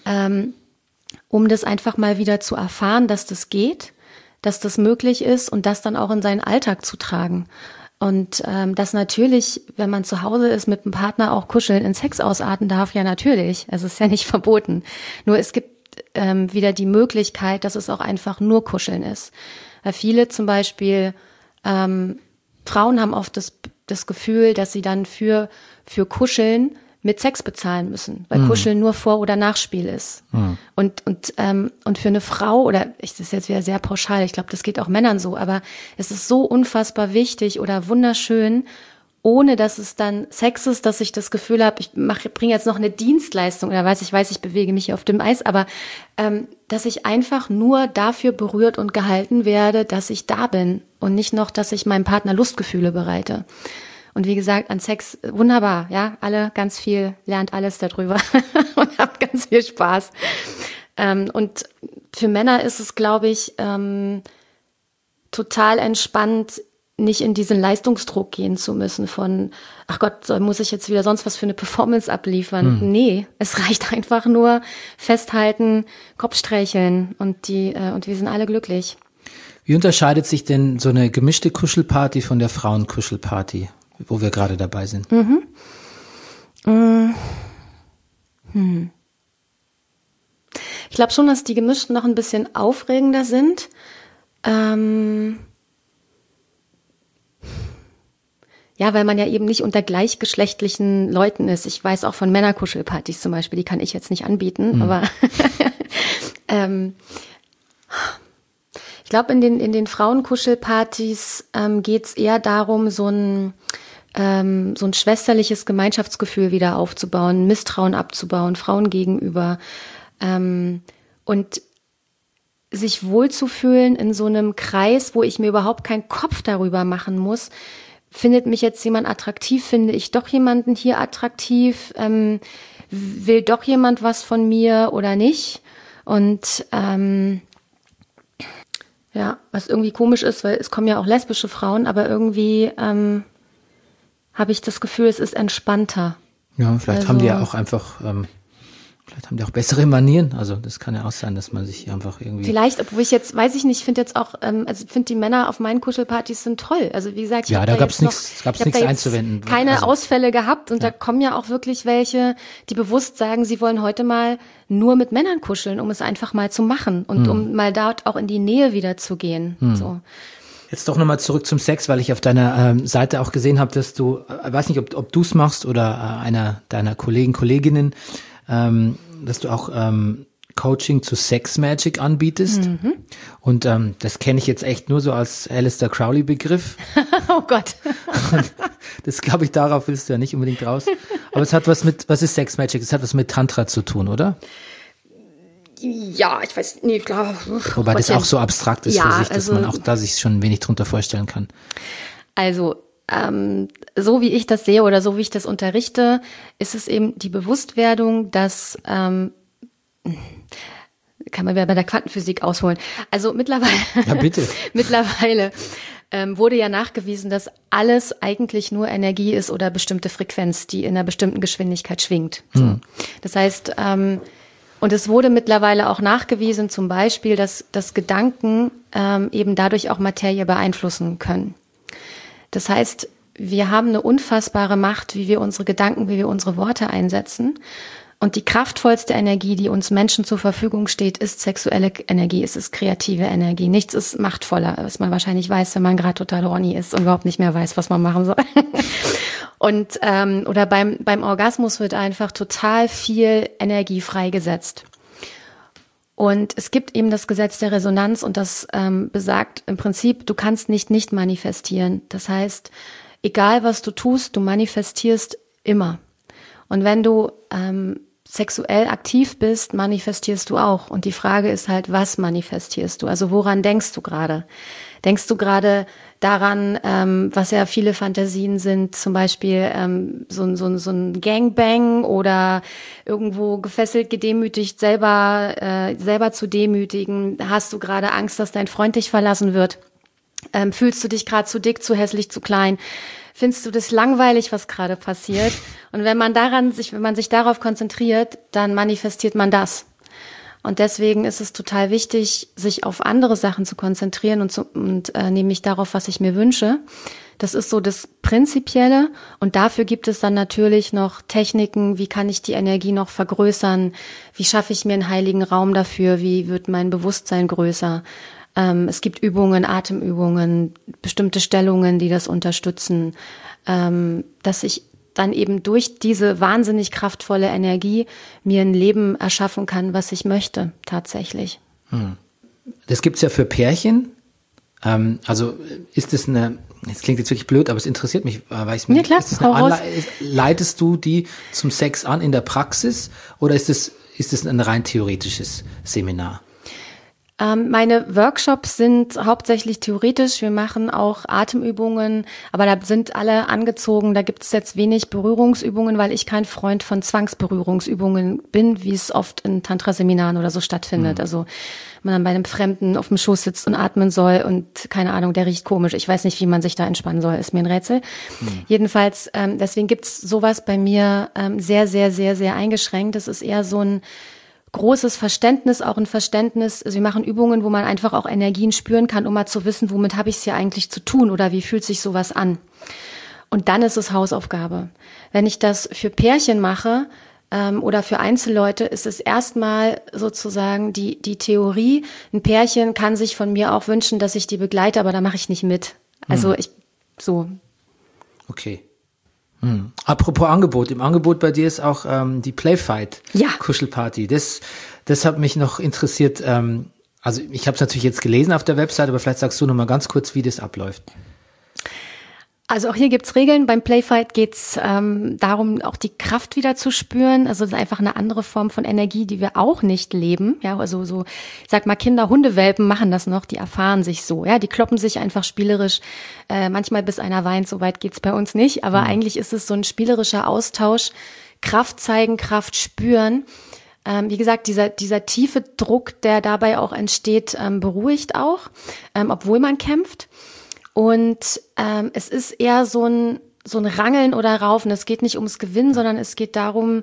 Um das einfach mal wieder zu erfahren, dass das geht, dass das möglich ist und das dann auch in seinen Alltag zu tragen. Und dass natürlich, wenn man zu Hause ist, mit dem Partner auch kuscheln in Sex ausarten darf, ja natürlich. Also es ist ja nicht verboten. Nur es gibt wieder die Möglichkeit, dass es auch einfach nur Kuscheln ist. Weil viele zum Beispiel, Frauen haben oft das Gefühl, dass sie dann für Kuscheln mit Sex bezahlen müssen, weil Kuscheln nur Vor- oder Nachspiel ist. Und für eine Frau, oder das ist jetzt wieder sehr pauschal, ich glaube, das geht auch Männern so, aber es ist so unfassbar wichtig oder wunderschön, ohne dass es dann Sex ist, dass ich das Gefühl habe, ich bringe jetzt noch eine Dienstleistung oder ich bewege mich hier auf dem Eis, aber dass ich einfach nur dafür berührt und gehalten werde, dass ich da bin und nicht noch, dass ich meinem Partner Lustgefühle bereite. Und wie gesagt, an Sex, wunderbar, ja, alle ganz viel, lernt alles darüber und habt ganz viel Spaß. Und für Männer ist es, glaube ich, total entspannt, nicht in diesen Leistungsdruck gehen zu müssen von, ach Gott, muss ich jetzt wieder sonst was für eine Performance abliefern? Nee, es reicht einfach nur festhalten, Kopf streicheln und wir sind alle glücklich. Wie unterscheidet sich denn so eine gemischte Kuschelparty von der Frauenkuschelparty, wo wir gerade dabei sind? Ich glaube schon, dass die gemischten noch ein bisschen aufregender sind. Ja, weil man ja eben nicht unter gleichgeschlechtlichen Leuten ist. Ich weiß auch von Männerkuschelpartys zum Beispiel, die kann ich jetzt nicht anbieten, aber ich glaube, in den Frauenkuschelpartys geht's eher darum, so ein schwesterliches Gemeinschaftsgefühl wieder aufzubauen, Misstrauen abzubauen, Frauen gegenüber und sich wohlzufühlen in so einem Kreis, wo ich mir überhaupt keinen Kopf darüber machen muss, findet mich jetzt jemand attraktiv, finde ich doch jemanden hier attraktiv, will doch jemand was von mir oder nicht und ja, was irgendwie komisch ist, weil es kommen ja auch lesbische Frauen, aber irgendwie habe ich das Gefühl, es ist entspannter. Ja, vielleicht haben die ja auch einfach, vielleicht haben die auch bessere Manieren. Also das kann ja auch sein, dass man sich einfach irgendwie... Vielleicht, obwohl ich jetzt, weiß ich nicht, ich finde jetzt auch, also ich finde die Männer auf meinen Kuschelpartys sind toll. Also wie gesagt, ich ja, habe da gab's nichts einzuwenden. Keine Ausfälle gehabt und da kommen ja auch wirklich welche, die bewusst sagen, sie wollen heute mal nur mit Männern kuscheln, um es einfach mal zu machen und um mal dort auch in die Nähe wieder zu gehen. So. Jetzt doch nochmal zurück zum Sex, weil ich auf deiner Seite auch gesehen habe, dass du, weiß nicht, ob du es machst oder einer deiner Kolleginnen, dass du auch Coaching zu Sex Magic anbietest. Und das kenne ich jetzt echt nur so als Aleister Crowley-Begriff. Oh Gott. Das glaube ich, darauf willst du ja nicht unbedingt raus. Aber es hat was ist Sex Magic? Es hat was mit Tantra zu tun, oder? Ja, ich weiß, nee, klar. Wobei das auch so abstrakt ist Ja, für sich, dass also- man auch da sich schon wenig drunter vorstellen kann. Also, so wie ich das sehe oder so wie ich das unterrichte, ist es eben die Bewusstwerdung, dass, kann man wieder bei der Quantenphysik ausholen. Also mittlerweile, Ja, bitte. mittlerweile wurde ja nachgewiesen, dass alles eigentlich nur Energie ist oder bestimmte Frequenz, die in einer bestimmten Geschwindigkeit schwingt. So. Das heißt, und es wurde mittlerweile auch nachgewiesen, zum Beispiel, dass Gedanken eben dadurch auch Materie beeinflussen können. Das heißt, wir haben eine unfassbare Macht, wie wir unsere Gedanken, wie wir unsere Worte einsetzen. Und die kraftvollste Energie, die uns Menschen zur Verfügung steht, ist sexuelle Energie, es ist kreative Energie. Nichts ist machtvoller, was man wahrscheinlich weiß, wenn man gerade total horny ist und überhaupt nicht mehr weiß, was man machen soll. Und oder beim Orgasmus wird einfach total viel Energie freigesetzt. Und es gibt eben das Gesetz der Resonanz und das besagt im Prinzip, du kannst nicht manifestieren. Das heißt, egal was du tust, du manifestierst immer. Und wenn du sexuell aktiv bist, manifestierst du auch. Und die Frage ist halt, was manifestierst du? Also woran denkst du gerade? Denkst du gerade daran, was ja viele Fantasien sind, zum Beispiel so ein Gangbang oder irgendwo gefesselt, gedemütigt, selber zu demütigen? Hast du gerade Angst, dass dein Freund dich verlassen wird? Fühlst du dich gerade zu dick, zu hässlich, zu klein? Findest du das langweilig, was gerade passiert? Und wenn man sich darauf konzentriert, dann manifestiert man das. Und deswegen ist es total wichtig, sich auf andere Sachen zu konzentrieren und nämlich darauf, was ich mir wünsche. Das ist so das Prinzipielle. Und dafür gibt es dann natürlich noch Techniken. Wie kann ich die Energie noch vergrößern? Wie schaffe ich mir einen heiligen Raum dafür? Wie wird mein Bewusstsein größer? Es gibt Übungen, Atemübungen, bestimmte Stellungen, die das unterstützen, dass ich dann eben durch diese wahnsinnig kraftvolle Energie mir ein Leben erschaffen kann, was ich möchte, tatsächlich. Das gibt's ja für Pärchen. Also ist es das klingt jetzt wirklich blöd, aber es interessiert mich, weil ich Ja, klar, ist das hau raus. leitest du die zum Sex an in der Praxis oder ist es ein rein theoretisches Seminar? Meine Workshops sind hauptsächlich theoretisch. Wir machen auch Atemübungen, aber da sind alle angezogen. Da gibt es jetzt wenig Berührungsübungen, weil ich kein Freund von Zwangsberührungsübungen bin, wie es oft in Tantra-Seminaren oder so stattfindet. Also man dann bei einem Fremden auf dem Schoß sitzt und atmen soll und keine Ahnung, der riecht komisch. Ich weiß nicht, wie man sich da entspannen soll, ist mir ein Rätsel. Jedenfalls, deswegen gibt's sowas bei mir sehr, sehr, sehr, sehr eingeschränkt. Das ist eher so ein großes Verständnis, auch ein Verständnis. Also wir machen Übungen, wo man einfach auch Energien spüren kann, um mal zu wissen, womit habe ich es hier eigentlich zu tun oder wie fühlt sich sowas an. Und dann ist es Hausaufgabe. Wenn ich das für Pärchen mache oder für Einzelleute, ist es erstmal sozusagen die Theorie. Ein Pärchen kann sich von mir auch wünschen, dass ich die begleite, aber da mache ich nicht mit. Also Okay. Apropos Angebot, im Angebot bei dir ist auch die Playfight Kuschelparty. Das hat mich noch interessiert. Also ich habe es natürlich jetzt gelesen auf der Website, aber vielleicht sagst du noch mal ganz kurz, wie das abläuft. Also auch hier gibt's Regeln. Beim Playfight geht's darum, auch die Kraft wieder zu spüren. Also das ist einfach eine andere Form von Energie, die wir auch nicht leben. Ja, also so, ich sag mal, Kinder, Hundewelpen machen das noch, die erfahren sich so. Ja, die kloppen sich einfach spielerisch. Manchmal bis einer weint, so weit geht's bei uns nicht. Aber eigentlich ist es so ein spielerischer Austausch. Kraft zeigen, Kraft spüren. Wie gesagt, dieser tiefe Druck, der dabei auch entsteht, beruhigt auch, obwohl man kämpft. Und es ist eher so ein Rangeln oder Raufen. Es geht nicht ums Gewinnen, sondern es geht darum,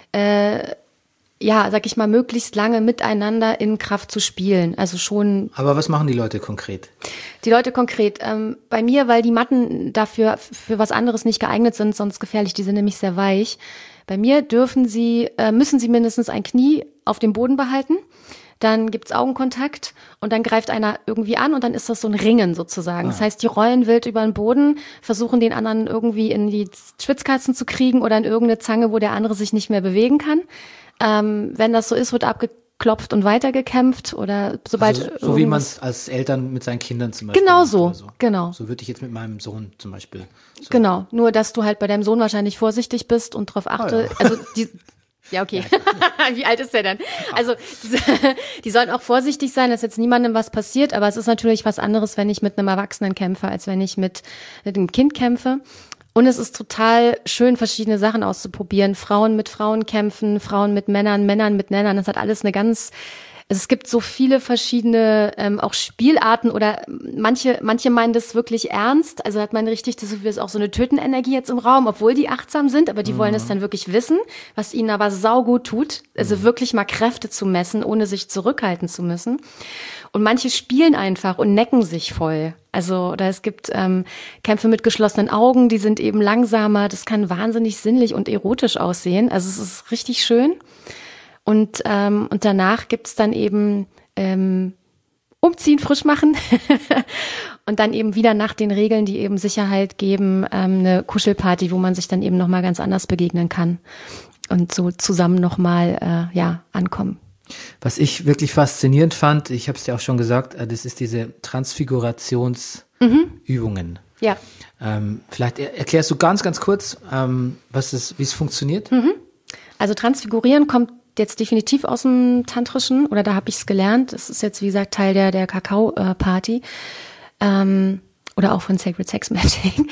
sag ich mal, möglichst lange miteinander in Kraft zu spielen. Also schon. Aber was machen die Leute konkret? Die Leute konkret. Bei mir, weil die Matten dafür für was anderes nicht geeignet sind, sonst gefährlich. Die sind nämlich sehr weich. Bei mir müssen sie mindestens ein Knie auf dem Boden behalten. Dann gibt's Augenkontakt und dann greift einer irgendwie an und dann ist das so ein Ringen sozusagen. Das heißt, die rollen wild über den Boden, versuchen den anderen irgendwie in die Schwitzkatzen zu kriegen oder in irgendeine Zange, wo der andere sich nicht mehr bewegen kann. Wenn das so ist, wird abgeklopft und weitergekämpft oder sobald also, so wie man es als Eltern mit seinen Kindern zum Beispiel genau macht so, oder so. Genau. So würde ich jetzt mit meinem Sohn zum Beispiel. So. Genau, nur dass du halt bei deinem Sohn wahrscheinlich vorsichtig bist und darauf achtest. Also Ja, okay. Wie alt ist der denn? Also, die sollen auch vorsichtig sein, dass jetzt niemandem was passiert, aber es ist natürlich was anderes, wenn ich mit einem Erwachsenen kämpfe, als wenn ich mit einem Kind kämpfe. Und es ist total schön, verschiedene Sachen auszuprobieren. Frauen mit Frauen kämpfen, Frauen mit Männern, Männern mit Männern. Das hat alles eine ganz, also es gibt so viele verschiedene auch Spielarten oder manche meinen das wirklich ernst. Also hat man richtig das Gefühl, es ist auch so eine Tötenenergie jetzt im Raum, obwohl die achtsam sind, aber die wollen es dann wirklich wissen, was ihnen aber saugut tut. Also wirklich mal Kräfte zu messen, ohne sich zurückhalten zu müssen. Und manche spielen einfach und necken sich voll. Also oder es gibt Kämpfe mit geschlossenen Augen, die sind eben langsamer. Das kann wahnsinnig sinnlich und erotisch aussehen. Also es ist richtig schön. Und danach gibt's dann eben umziehen, frisch machen und dann eben wieder nach den Regeln, die eben Sicherheit geben, eine Kuschelparty, wo man sich dann eben nochmal ganz anders begegnen kann und so zusammen nochmal ankommen. Was ich wirklich faszinierend fand, ich habe es dir auch schon gesagt, das ist diese Transfigurationsübungen. Ja. Vielleicht erklärst du ganz kurz, wie es funktioniert? Also Transfigurieren kommt jetzt definitiv aus dem Tantrischen oder da habe ich es gelernt. Das ist jetzt, wie gesagt, Teil der Kakao-Party oder auch von Sacred Sex Magic.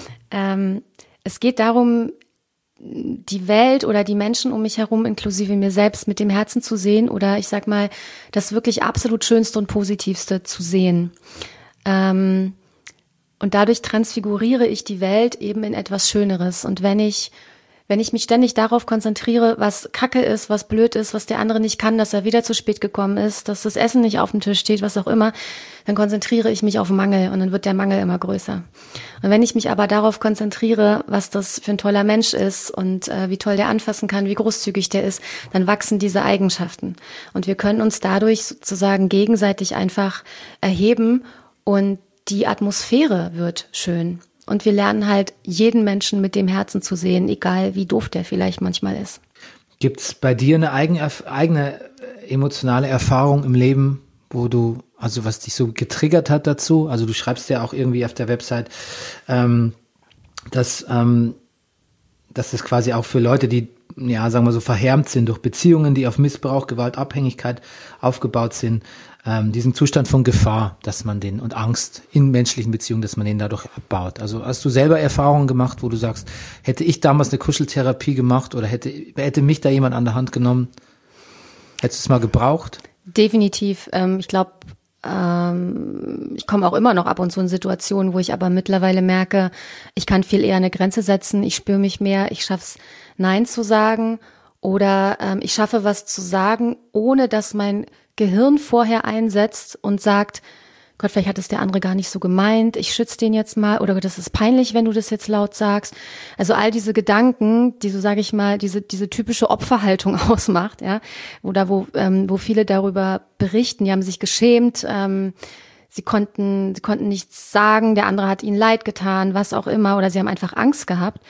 Es geht darum, die Welt oder die Menschen um mich herum, inklusive mir selbst, mit dem Herzen zu sehen oder ich sag mal, das wirklich absolut Schönste und Positivste zu sehen. Und dadurch transfiguriere ich die Welt eben in etwas Schöneres. Und wenn ich mich ständig darauf konzentriere, was Kacke ist, was blöd ist, was der andere nicht kann, dass er wieder zu spät gekommen ist, dass das Essen nicht auf dem Tisch steht, was auch immer, dann konzentriere ich mich auf Mangel und dann wird der Mangel immer größer. Und wenn ich mich aber darauf konzentriere, was das für ein toller Mensch ist und wie toll der anfassen kann, wie großzügig der ist, dann wachsen diese Eigenschaften. Und wir können uns dadurch sozusagen gegenseitig einfach erheben und die Atmosphäre wird schön. Und wir lernen halt, jeden Menschen mit dem Herzen zu sehen, egal wie doof der vielleicht manchmal ist. Gibt's bei dir eine eigene emotionale Erfahrung im Leben, wo du, also was dich so getriggert hat dazu? Also du schreibst ja auch irgendwie auf der Website, dass das quasi auch für Leute, die, ja, sagen wir so, verhärmt sind durch Beziehungen, die auf Missbrauch, Gewalt, Abhängigkeit aufgebaut sind, diesen Zustand von Gefahr, dass man den und Angst in menschlichen Beziehungen, dass man den dadurch abbaut. Also hast du selber Erfahrungen gemacht, wo du sagst, hätte ich damals eine Kuscheltherapie gemacht oder hätte mich da jemand an der Hand genommen, hättest du es mal gebraucht? Definitiv. Ich glaube, ich komme auch immer noch ab und zu in Situationen, wo ich aber mittlerweile merke, ich kann viel eher eine Grenze setzen, ich spüre mich mehr, ich schaff's, Nein zu sagen oder ich schaffe was zu sagen, ohne dass mein Gehirn vorher einsetzt und sagt, Gott, vielleicht hat es der andere gar nicht so gemeint, ich schütze den jetzt mal oder das ist peinlich, wenn du das jetzt laut sagst. Also all diese Gedanken, die so, sage ich mal, diese typische Opferhaltung ausmacht, ja, oder wo viele darüber berichten, die haben sich geschämt, sie konnten nichts sagen, der andere hat ihnen leid getan, was auch immer, oder sie haben einfach Angst gehabt,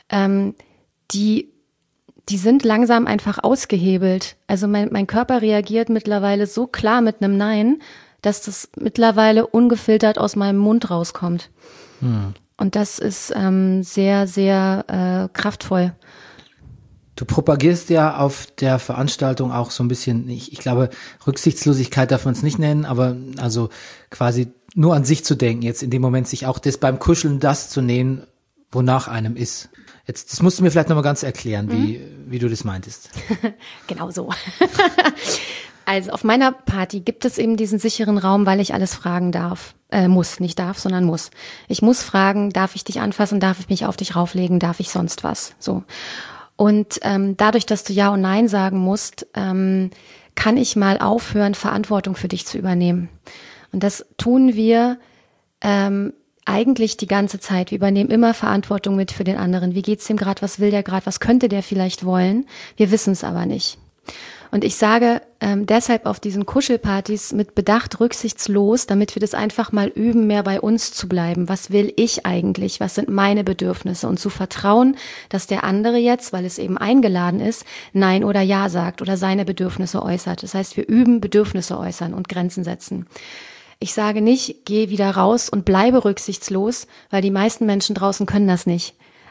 die sind langsam einfach ausgehebelt. Also mein Körper reagiert mittlerweile so klar mit einem Nein, dass das mittlerweile ungefiltert aus meinem Mund rauskommt. Und das ist sehr, sehr kraftvoll. Du propagierst ja auf der Veranstaltung auch so ein bisschen, ich glaube, Rücksichtslosigkeit darf man es nicht nennen, aber also quasi nur an sich zu denken, jetzt in dem Moment sich auch das beim Kuscheln das zu nehmen, wonach einem ist. Jetzt, das musst du mir vielleicht nochmal ganz erklären, wie du das meintest. Genau so. Also auf meiner Party gibt es eben diesen sicheren Raum, weil ich alles fragen darf. Muss, nicht darf, sondern muss. Ich muss fragen, darf ich dich anfassen, darf ich mich auf dich rauflegen, darf ich sonst was? So. Und dadurch, dass du Ja und Nein sagen musst, kann ich mal aufhören, Verantwortung für dich zu übernehmen. Und das tun wir eigentlich die ganze Zeit. Wir übernehmen immer Verantwortung mit für den anderen. Wie geht's dem gerade? Was will der gerade? Was könnte der vielleicht wollen? Wir wissen es aber nicht. Und ich sage deshalb auf diesen Kuschelpartys mit Bedacht rücksichtslos, damit wir das einfach mal üben, mehr bei uns zu bleiben. Was will ich eigentlich? Was sind meine Bedürfnisse? Und zu vertrauen, dass der andere jetzt, weil es eben eingeladen ist, Nein oder Ja sagt oder seine Bedürfnisse äußert. Das heißt, wir üben Bedürfnisse äußern und Grenzen setzen. Ich sage nicht, geh wieder raus und bleibe rücksichtslos, weil die meisten Menschen draußen können das nicht.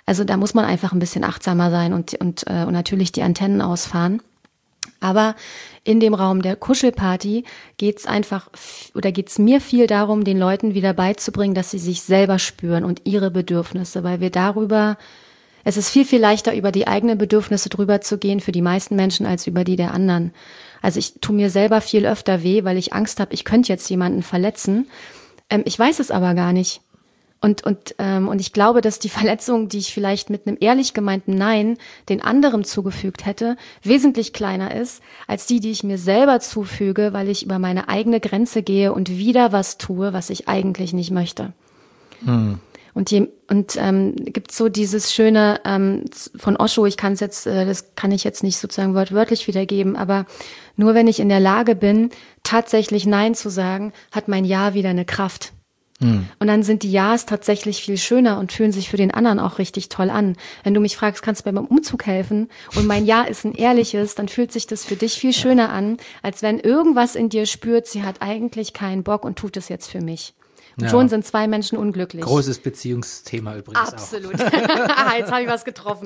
Also da muss man einfach ein bisschen achtsamer sein und natürlich die Antennen ausfahren. Aber in dem Raum der Kuschelparty geht's mir viel darum, den Leuten wieder beizubringen, dass sie sich selber spüren und ihre Bedürfnisse, weil es ist viel, viel leichter, über die eigenen Bedürfnisse drüber zu gehen für die meisten Menschen als über die der anderen. Also ich tue mir selber viel öfter weh, weil ich Angst habe, ich könnte jetzt jemanden verletzen. Ich weiß es aber gar nicht. Und ich glaube, dass die Verletzung, die ich vielleicht mit einem ehrlich gemeinten Nein den anderen zugefügt hätte, wesentlich kleiner ist, als die ich mir selber zufüge, weil ich über meine eigene Grenze gehe und wieder was tue, was ich eigentlich nicht möchte. Und gibt so dieses schöne von Osho, das kann ich jetzt nicht sozusagen wortwörtlich wiedergeben, aber nur wenn ich in der Lage bin, tatsächlich Nein zu sagen, hat mein Ja wieder eine Kraft. Und dann sind die Ja's tatsächlich viel schöner und fühlen sich für den anderen auch richtig toll an. Wenn du mich fragst, kannst du mir beim Umzug helfen und mein Ja ist ein ehrliches, dann fühlt sich das für dich viel schöner an, als wenn irgendwas in dir spürt, sie hat eigentlich keinen Bock und tut es jetzt für mich. Und schon sind zwei Menschen unglücklich. Großes Beziehungsthema übrigens Absolut. Jetzt habe ich was getroffen.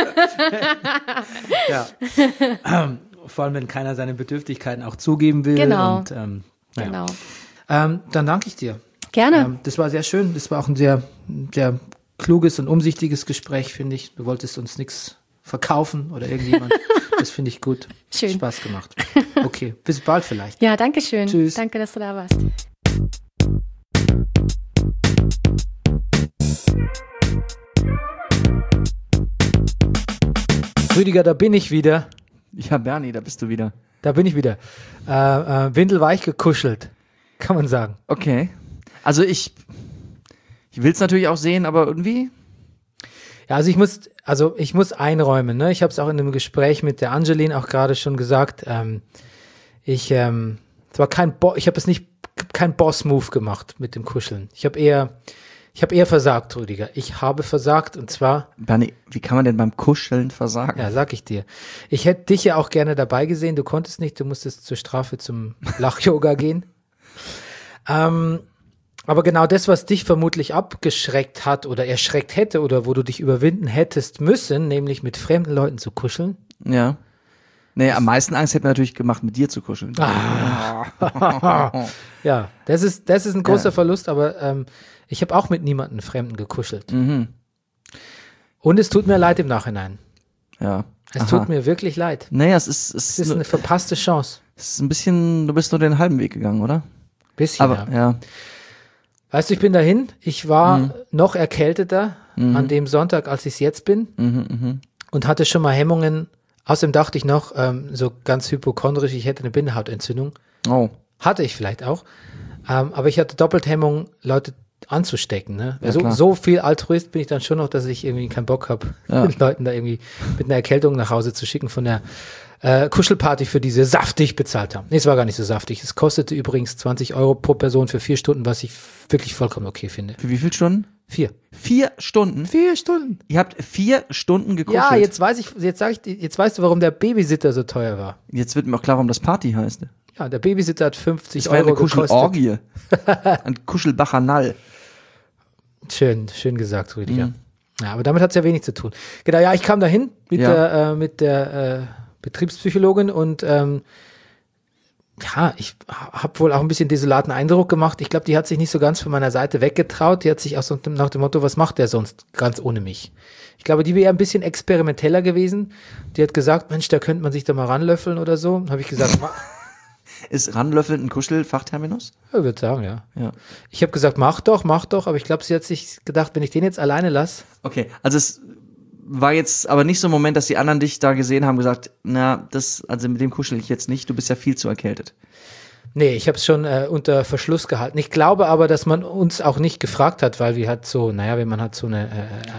Ja. Vor allem, wenn keiner seine Bedürftigkeiten auch zugeben will. Genau. Und, Genau. Dann danke ich dir. Gerne. Das war sehr schön. Das war auch ein sehr, sehr kluges und umsichtiges Gespräch, finde ich. Du wolltest uns nichts verkaufen oder irgendjemand. Das finde ich gut. Schön. Spaß gemacht. Okay, bis bald vielleicht. Ja, danke schön. Tschüss. Danke, dass du da warst. Rüdiger, da bin ich wieder. Ja, Bernie, da bist du wieder. Da bin ich wieder. Windelweich gekuschelt, kann man sagen. Okay. Also ich will es natürlich auch sehen, aber irgendwie... Ja, also ich muss einräumen, ne? Ich habe es auch in einem Gespräch mit der Angeline auch gerade schon gesagt. Ich habe kein Boss-Move gemacht mit dem Kuscheln. Ich habe eher versagt, Rüdiger. Ich habe versagt und zwar... Bernie, wie kann man denn beim Kuscheln versagen? Ja, sag ich dir. Ich hätte dich ja auch gerne dabei gesehen. Du konntest nicht, du musstest zur Strafe zum Lach-Yoga gehen. Aber genau das, was dich vermutlich abgeschreckt hat oder erschreckt hätte oder wo du dich überwinden hättest müssen, nämlich mit fremden Leuten zu kuscheln. Ja. Nee, am meisten Angst hätte man natürlich gemacht, mit dir zu kuscheln. Ja, das ist ein großer Verlust, aber ich habe auch mit niemandem Fremden gekuschelt. Mhm. Und es tut mir leid im Nachhinein. Ja. Es tut mir wirklich leid. Naja, es ist eine verpasste Chance. Es ist ein bisschen, du bist nur den halben Weg gegangen, oder? Bisschen, Aber, ja. Weißt du, ich bin dahin. Ich war noch erkälteter an dem Sonntag, als ich es jetzt bin. Und hatte schon mal Hemmungen. Außerdem dachte ich noch, so ganz hypochondrisch, ich hätte eine Bindehautentzündung. Oh. Hatte ich vielleicht auch. Aber ich hatte doppelt Hemmung, Leute anzustecken. Ne? Ja, so viel Altruist bin ich dann schon noch, dass ich irgendwie keinen Bock habe, Leuten da irgendwie mit einer Erkältung nach Hause zu schicken von der Kuschelparty, für die sie saftig bezahlt haben. Nee, es war gar nicht so saftig. Es kostete übrigens 20 € pro Person für 4 Stunden, was ich wirklich vollkommen okay finde. Für wie viele Stunden? 4. 4 Stunden? 4 Stunden. Ihr habt 4 Stunden gekuschelt? Ja, jetzt weißt du, warum der Babysitter so teuer war. Jetzt wird mir auch klar, warum das Party heißt. Ja, der Babysitter hat 50 Das war € eine gekostet. Kuschelorgie. Ein Kuschelbachanal. Schön gesagt, Rüdiger. Ja, aber damit hat es ja wenig zu tun. Genau, ja, ich kam dahin mit der Betriebspsychologin und ich habe wohl auch ein bisschen desolaten Eindruck gemacht. Ich glaube, die hat sich nicht so ganz von meiner Seite weggetraut. Die hat sich auch so nach dem Motto, was macht der sonst ganz ohne mich? Ich glaube, die wäre ein bisschen experimenteller gewesen. Die hat gesagt, Mensch, da könnte man sich da mal ranlöffeln oder so. Habe ich gesagt, Ist ranlöffeln ein Kuschelfachterminus? ich würde sagen, ja. Ja. Ich habe gesagt, mach doch, aber ich glaube, sie hat sich gedacht, wenn ich den jetzt alleine lasse. Okay, also es war jetzt aber nicht so ein Moment, dass die anderen dich da gesehen haben, gesagt, also mit dem kuschel ich jetzt nicht, du bist ja viel zu erkältet. Nee, ich habe es schon unter Verschluss gehalten. Ich glaube aber, dass man uns auch nicht gefragt hat, weil wir halt so, wenn man halt so eine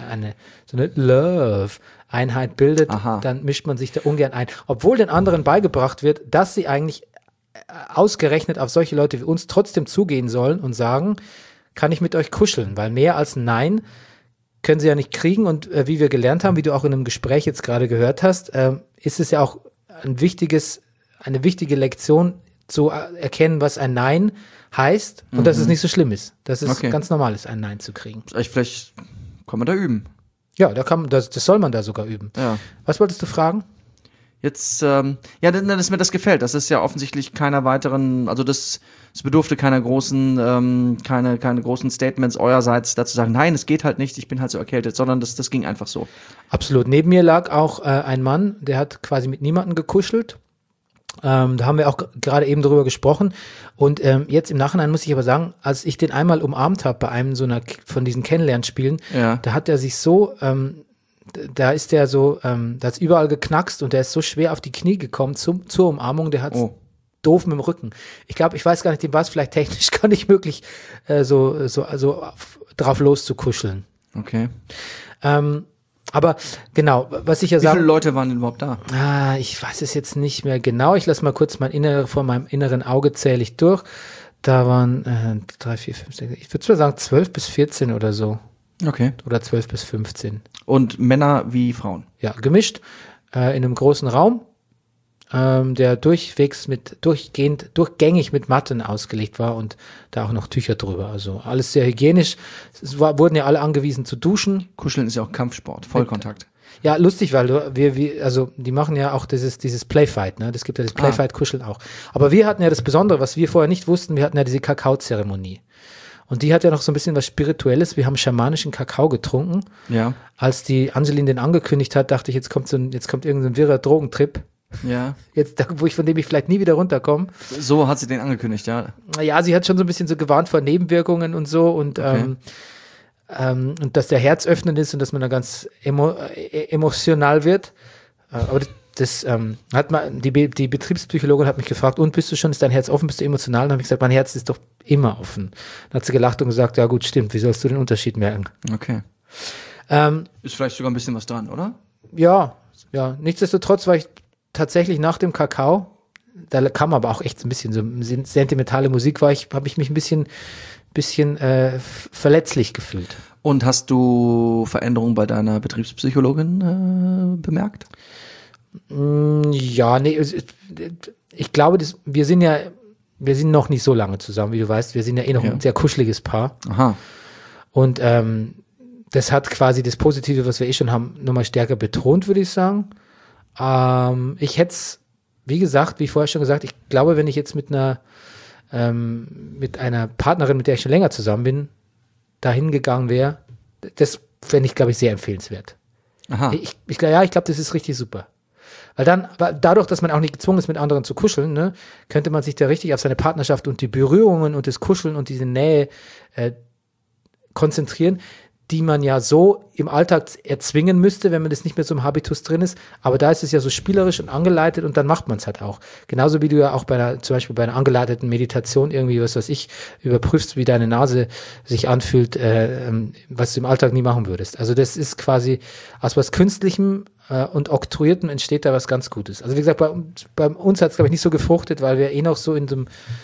Love-Einheit bildet, dann mischt man sich da ungern ein. Obwohl den anderen beigebracht wird, dass sie eigentlich ausgerechnet auf solche Leute wie uns trotzdem zugehen sollen und sagen, kann ich mit euch kuscheln? Weil mehr als ein Nein können sie ja nicht kriegen und wie wir gelernt haben, wie du auch in einem Gespräch jetzt gerade gehört hast, ist es ja auch eine wichtige Lektion zu erkennen, was ein Nein heißt und dass es nicht so schlimm ist. Dass es ganz normal ist, ein Nein zu kriegen. Vielleicht kann man da üben. Ja, das soll man da sogar üben. Ja. Was wolltest du fragen? Jetzt, dass mir das gefällt. Das ist ja offensichtlich keiner weiteren, also das bedurfte keiner großen, keine großen Statements eurerseits dazu sagen, nein, es geht halt nicht, ich bin halt so erkältet, sondern das ging einfach so. Absolut. Neben mir lag auch ein Mann, der hat quasi mit niemandem gekuschelt. Da haben wir auch gerade eben drüber gesprochen. Und jetzt im Nachhinein muss ich aber sagen, als ich den einmal umarmt habe bei einem so einer von diesen Kennenlernspielen, da hat er sich so da ist der so, da ist überall geknackst und der ist so schwer auf die Knie gekommen zur Umarmung, der hat's doof mit dem Rücken. Ich glaube, ich weiß gar nicht, dem war es vielleicht technisch gar nicht möglich, so drauf loszukuscheln. Okay. Aber genau, was ich ja Wie sagen... viele Leute waren denn überhaupt da? Ich weiß es jetzt nicht mehr genau. Ich lasse mal kurz vor meinem inneren Auge zähle ich durch. Da waren 3, 4, 5, 6, ich würde mal sagen 12 bis 14 oder so. Okay. Oder 12 bis 15. Und Männer wie Frauen? Ja, gemischt in einem großen Raum, der durchgängig mit Matten ausgelegt war und da auch noch Tücher drüber. Also alles sehr hygienisch. Wurden ja alle angewiesen zu duschen. Kuscheln ist ja auch Kampfsport, Vollkontakt. Ja, lustig, weil die machen ja auch dieses Playfight, ne? Das gibt ja das Playfight-Kuscheln auch. Aber wir hatten ja das Besondere, was wir vorher nicht wussten, wir hatten ja diese Kakaozeremonie. Und die hat ja noch so ein bisschen was Spirituelles. Wir haben schamanischen Kakao getrunken. Ja. Als die Angeline den angekündigt hat, dachte ich, jetzt kommt irgendein so wirrer Drogentrip. Ja. Von dem ich vielleicht nie wieder runterkomme. So hat sie den angekündigt, ja. Ja, sie hat schon so ein bisschen so gewarnt vor Nebenwirkungen und so und und dass der Herz öffnend ist und dass man da ganz emotional wird. Aber das die Betriebspsychologin hat mich gefragt, und ist dein Herz offen, bist du emotional? Und dann habe ich gesagt, mein Herz ist doch immer offen. Dann hat sie gelacht und gesagt, ja gut, stimmt, wie sollst du den Unterschied merken? Okay. Ist vielleicht sogar ein bisschen was dran, oder? Ja, nichtsdestotrotz war ich tatsächlich nach dem Kakao, da kam aber auch echt ein bisschen so sentimentale Musik, habe ich mich ein bisschen verletzlich gefühlt. Und hast du Veränderungen bei deiner Betriebspsychologin bemerkt? Ja, nee, ich glaube, wir sind noch nicht so lange zusammen, wie du weißt. Wir sind ja noch ein sehr kuscheliges Paar. Aha. Und das hat quasi das Positive, was wir schon haben, nochmal stärker betont, würde ich sagen. Ich hätte es, wie gesagt, wie vorher schon gesagt, ich glaube, wenn ich jetzt mit einer Partnerin, mit der ich schon länger zusammen bin, dahin gegangen wäre, das fände ich, glaube ich, sehr empfehlenswert. Aha. Ich glaube, das ist richtig super. Weil dadurch, dass man auch nicht gezwungen ist, mit anderen zu kuscheln, ne, könnte man sich da richtig auf seine Partnerschaft und die Berührungen und das Kuscheln und diese Nähe konzentrieren, die man ja so im Alltag erzwingen müsste, wenn man das nicht mehr so im Habitus drin ist. Aber da ist es ja so spielerisch und angeleitet und dann macht man es halt auch. Genauso wie du ja auch zum Beispiel bei einer angeleiteten Meditation irgendwie, was weiß ich, überprüfst, wie deine Nase sich anfühlt, was du im Alltag nie machen würdest. Also das ist quasi aus was Künstlichem und Oktroyiertem entsteht da was ganz Gutes. Also wie gesagt, bei uns hat es, glaube ich, nicht so gefruchtet, weil wir noch so in so einem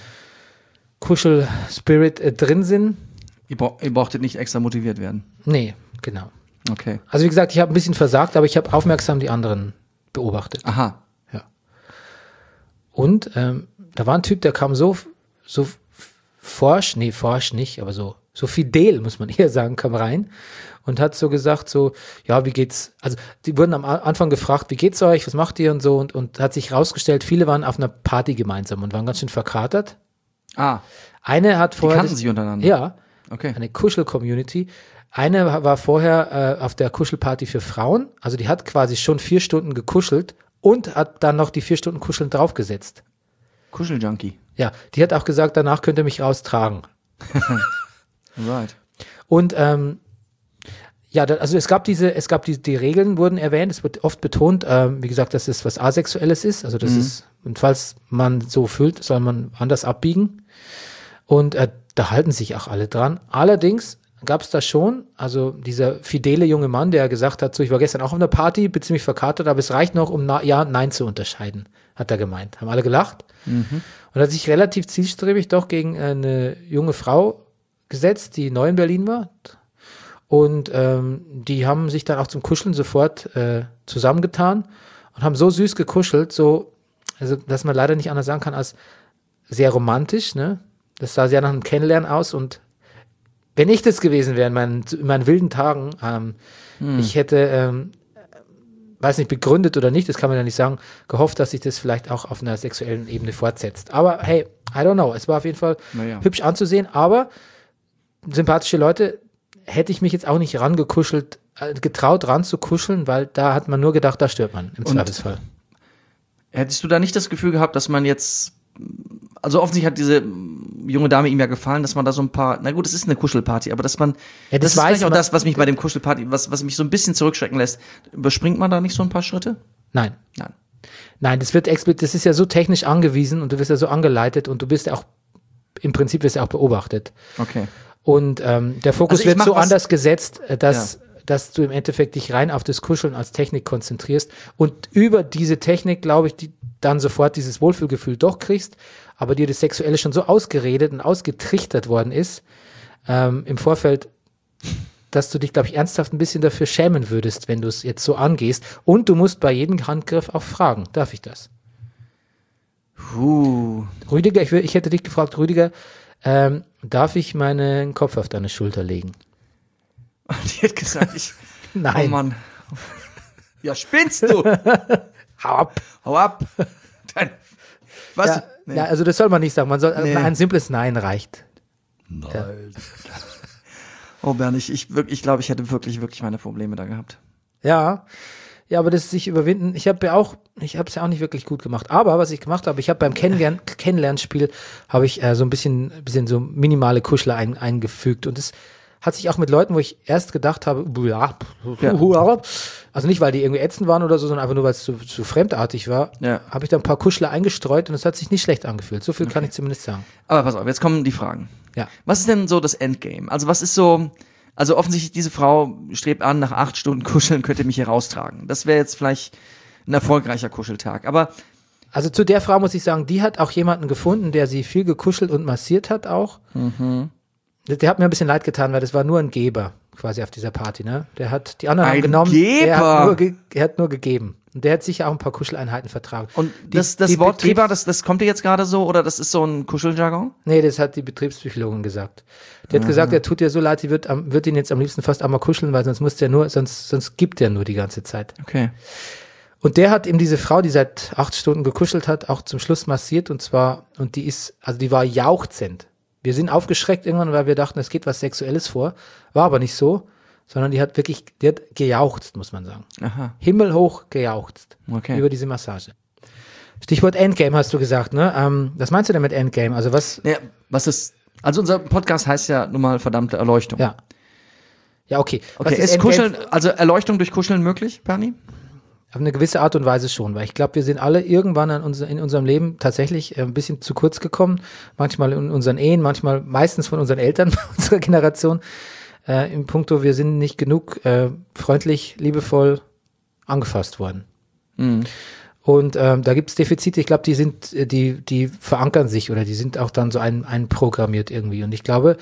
Kuschel-Spirit drin sind. Ihr brauchtet nicht extra motiviert werden. Nee, genau. Okay. Also wie gesagt, ich habe ein bisschen versagt, aber ich habe aufmerksam die anderen beobachtet. Aha. Ja. Und da war ein Typ, der kam so forsch nicht, aber so fidel, muss man eher sagen, kam rein und hat so gesagt, so, ja, wie geht's? Also die wurden am Anfang gefragt, wie geht's euch, was macht ihr und so, und hat sich rausgestellt, viele waren auf einer Party gemeinsam und waren ganz schön verkatert. Eine hat vorher... Die kannten sich untereinander? Ja. Okay. Eine Kuschel-Community. Eine war vorher auf der Kuschelparty für Frauen, also die hat quasi schon 4 Stunden gekuschelt und hat dann noch die 4 Stunden Kuscheln draufgesetzt. Kuscheljunkie. Ja, die hat auch gesagt, danach könnt ihr mich raustragen. Right. Und also es gab die Regeln wurden erwähnt, es wird oft betont, wie gesagt, dass es was Asexuelles ist, also das ist, und falls man so fühlt, soll man anders abbiegen. Und da halten sich auch alle dran. Allerdings gab es da schon, also dieser fidele junge Mann, der gesagt hat, so, ich war gestern auch auf einer Party, bin ziemlich verkatert, aber es reicht noch, um Ja und Nein zu unterscheiden, hat er gemeint. Haben alle gelacht. Und hat sich relativ zielstrebig doch gegen eine junge Frau gesetzt, die neu in Berlin war. Und die haben sich dann auch zum Kuscheln sofort zusammengetan und haben so süß gekuschelt, also dass man leider nicht anders sagen kann als sehr romantisch, ne? Das sah sehr nach einem Kennenlernen aus und wenn ich das gewesen wäre in meinen wilden Tagen, ich hätte, weiß nicht, begründet oder nicht, das kann man ja nicht sagen, gehofft, dass sich das vielleicht auch auf einer sexuellen Ebene fortsetzt. Aber hey, I don't know, es war auf jeden Fall hübsch anzusehen, aber sympathische Leute, hätte ich mich jetzt auch nicht getraut ranzukuscheln, weil da hat man nur gedacht, da stirbt man im Zweifelsfall. Hättest du da nicht das Gefühl gehabt, dass man jetzt, also offensichtlich hat diese junge Dame ihm ja gefallen, dass man da so ein paar, na gut, es ist eine Kuschelparty, aber dass man, ja, das ist vielleicht auch das, was mich bei dem Kuschelparty, was mich so ein bisschen zurückschrecken lässt. Überspringt man da nicht so ein paar Schritte? Nein, das wird explizit, das ist ja so technisch angewiesen und du wirst ja so angeleitet und du bist ja auch, im Prinzip wirst ja auch beobachtet. Okay. Und der Fokus Also wird so anders gesetzt, dass du im Endeffekt dich rein auf das Kuscheln als Technik konzentrierst und über diese Technik, glaube ich, die dann sofort dieses Wohlfühlgefühl doch kriegst, aber dir das Sexuelle schon so ausgeredet und ausgetrichtert worden ist, im Vorfeld, dass du dich, glaube ich, ernsthaft ein bisschen dafür schämen würdest, wenn du es jetzt so angehst. Und du musst bei jedem Handgriff auch fragen, darf ich das? Rüdiger, ich hätte dich gefragt, Rüdiger, darf ich meinen Kopf auf deine Schulter legen? Die hat gesagt, Nein. Oh Mann. Ja, spinnst du? Hau ab. Was? Ja, ja, also das soll man nicht sagen. Man soll, ein simples Nein reicht. Nein. Ja. Oh Bernd, ich glaube, ich hätte wirklich meine Probleme da gehabt. Ja, aber das sich überwinden, ich habe es ja auch nicht wirklich gut gemacht. Aber was ich gemacht habe, ich habe beim Kennenlernspiel habe ich so ein bisschen so minimale Kuschler eingefügt und das hat sich auch mit Leuten, wo ich erst gedacht habe, also nicht, weil die irgendwie ätzend waren oder so, sondern einfach nur, weil es zu fremdartig war, habe ich da ein paar Kuschler eingestreut und es hat sich nicht schlecht angefühlt. So viel kann ich zumindest sagen. Aber pass auf, jetzt kommen die Fragen. Ja. Was ist denn so das Endgame? Also was ist so, also offensichtlich diese Frau strebt an, nach 8 Stunden Kuscheln könnte mich hier raustragen. Das wäre jetzt vielleicht ein erfolgreicher Kuscheltag, aber also zu der Frau muss ich sagen, die hat auch jemanden gefunden, der sie viel gekuschelt und massiert hat auch. Mhm. Der hat mir ein bisschen leid getan, weil das war nur ein Geber quasi auf dieser Party, ne? Der hat die anderen genommen, er hat nur gegeben. Und der hat sicher auch ein paar Kuscheleinheiten vertragen. Und das Wort Geber, das kommt dir jetzt gerade so, oder das ist so ein Kuscheljargon? Nee, das hat die Betriebspsychologin gesagt. Die hat gesagt, er tut dir so leid, sie wird ihn jetzt am liebsten fast einmal kuscheln, weil sonst gibt er nur die ganze Zeit. Okay. Und der hat eben diese Frau, die seit 8 Stunden gekuschelt hat, auch zum Schluss massiert und die war jauchzend. Wir sind aufgeschreckt irgendwann, weil wir dachten, es geht was Sexuelles vor. War aber nicht so, sondern die hat gejauchzt, muss man sagen. Aha. Himmelhoch gejauchzt. Okay. Über diese Massage. Stichwort Endgame hast du gesagt, ne? Was meinst du denn mit Endgame? Also was? Ja, also unser Podcast heißt ja nun mal verdammte Erleuchtung. Ja. Ja, okay. Okay, ist Kuscheln, also Erleuchtung durch Kuscheln möglich, Bernie? Auf eine gewisse Art und Weise schon, weil ich glaube, wir sind alle irgendwann in unserem Leben tatsächlich ein bisschen zu kurz gekommen. Manchmal in unseren Ehen, meistens von unseren Eltern, unserer Generation. Im Punkto, wir sind nicht genug freundlich, liebevoll angefasst worden. Mhm. Und da gibt es Defizite, ich glaube, die verankern sich oder die sind auch dann so einprogrammiert irgendwie. Und ich glaube,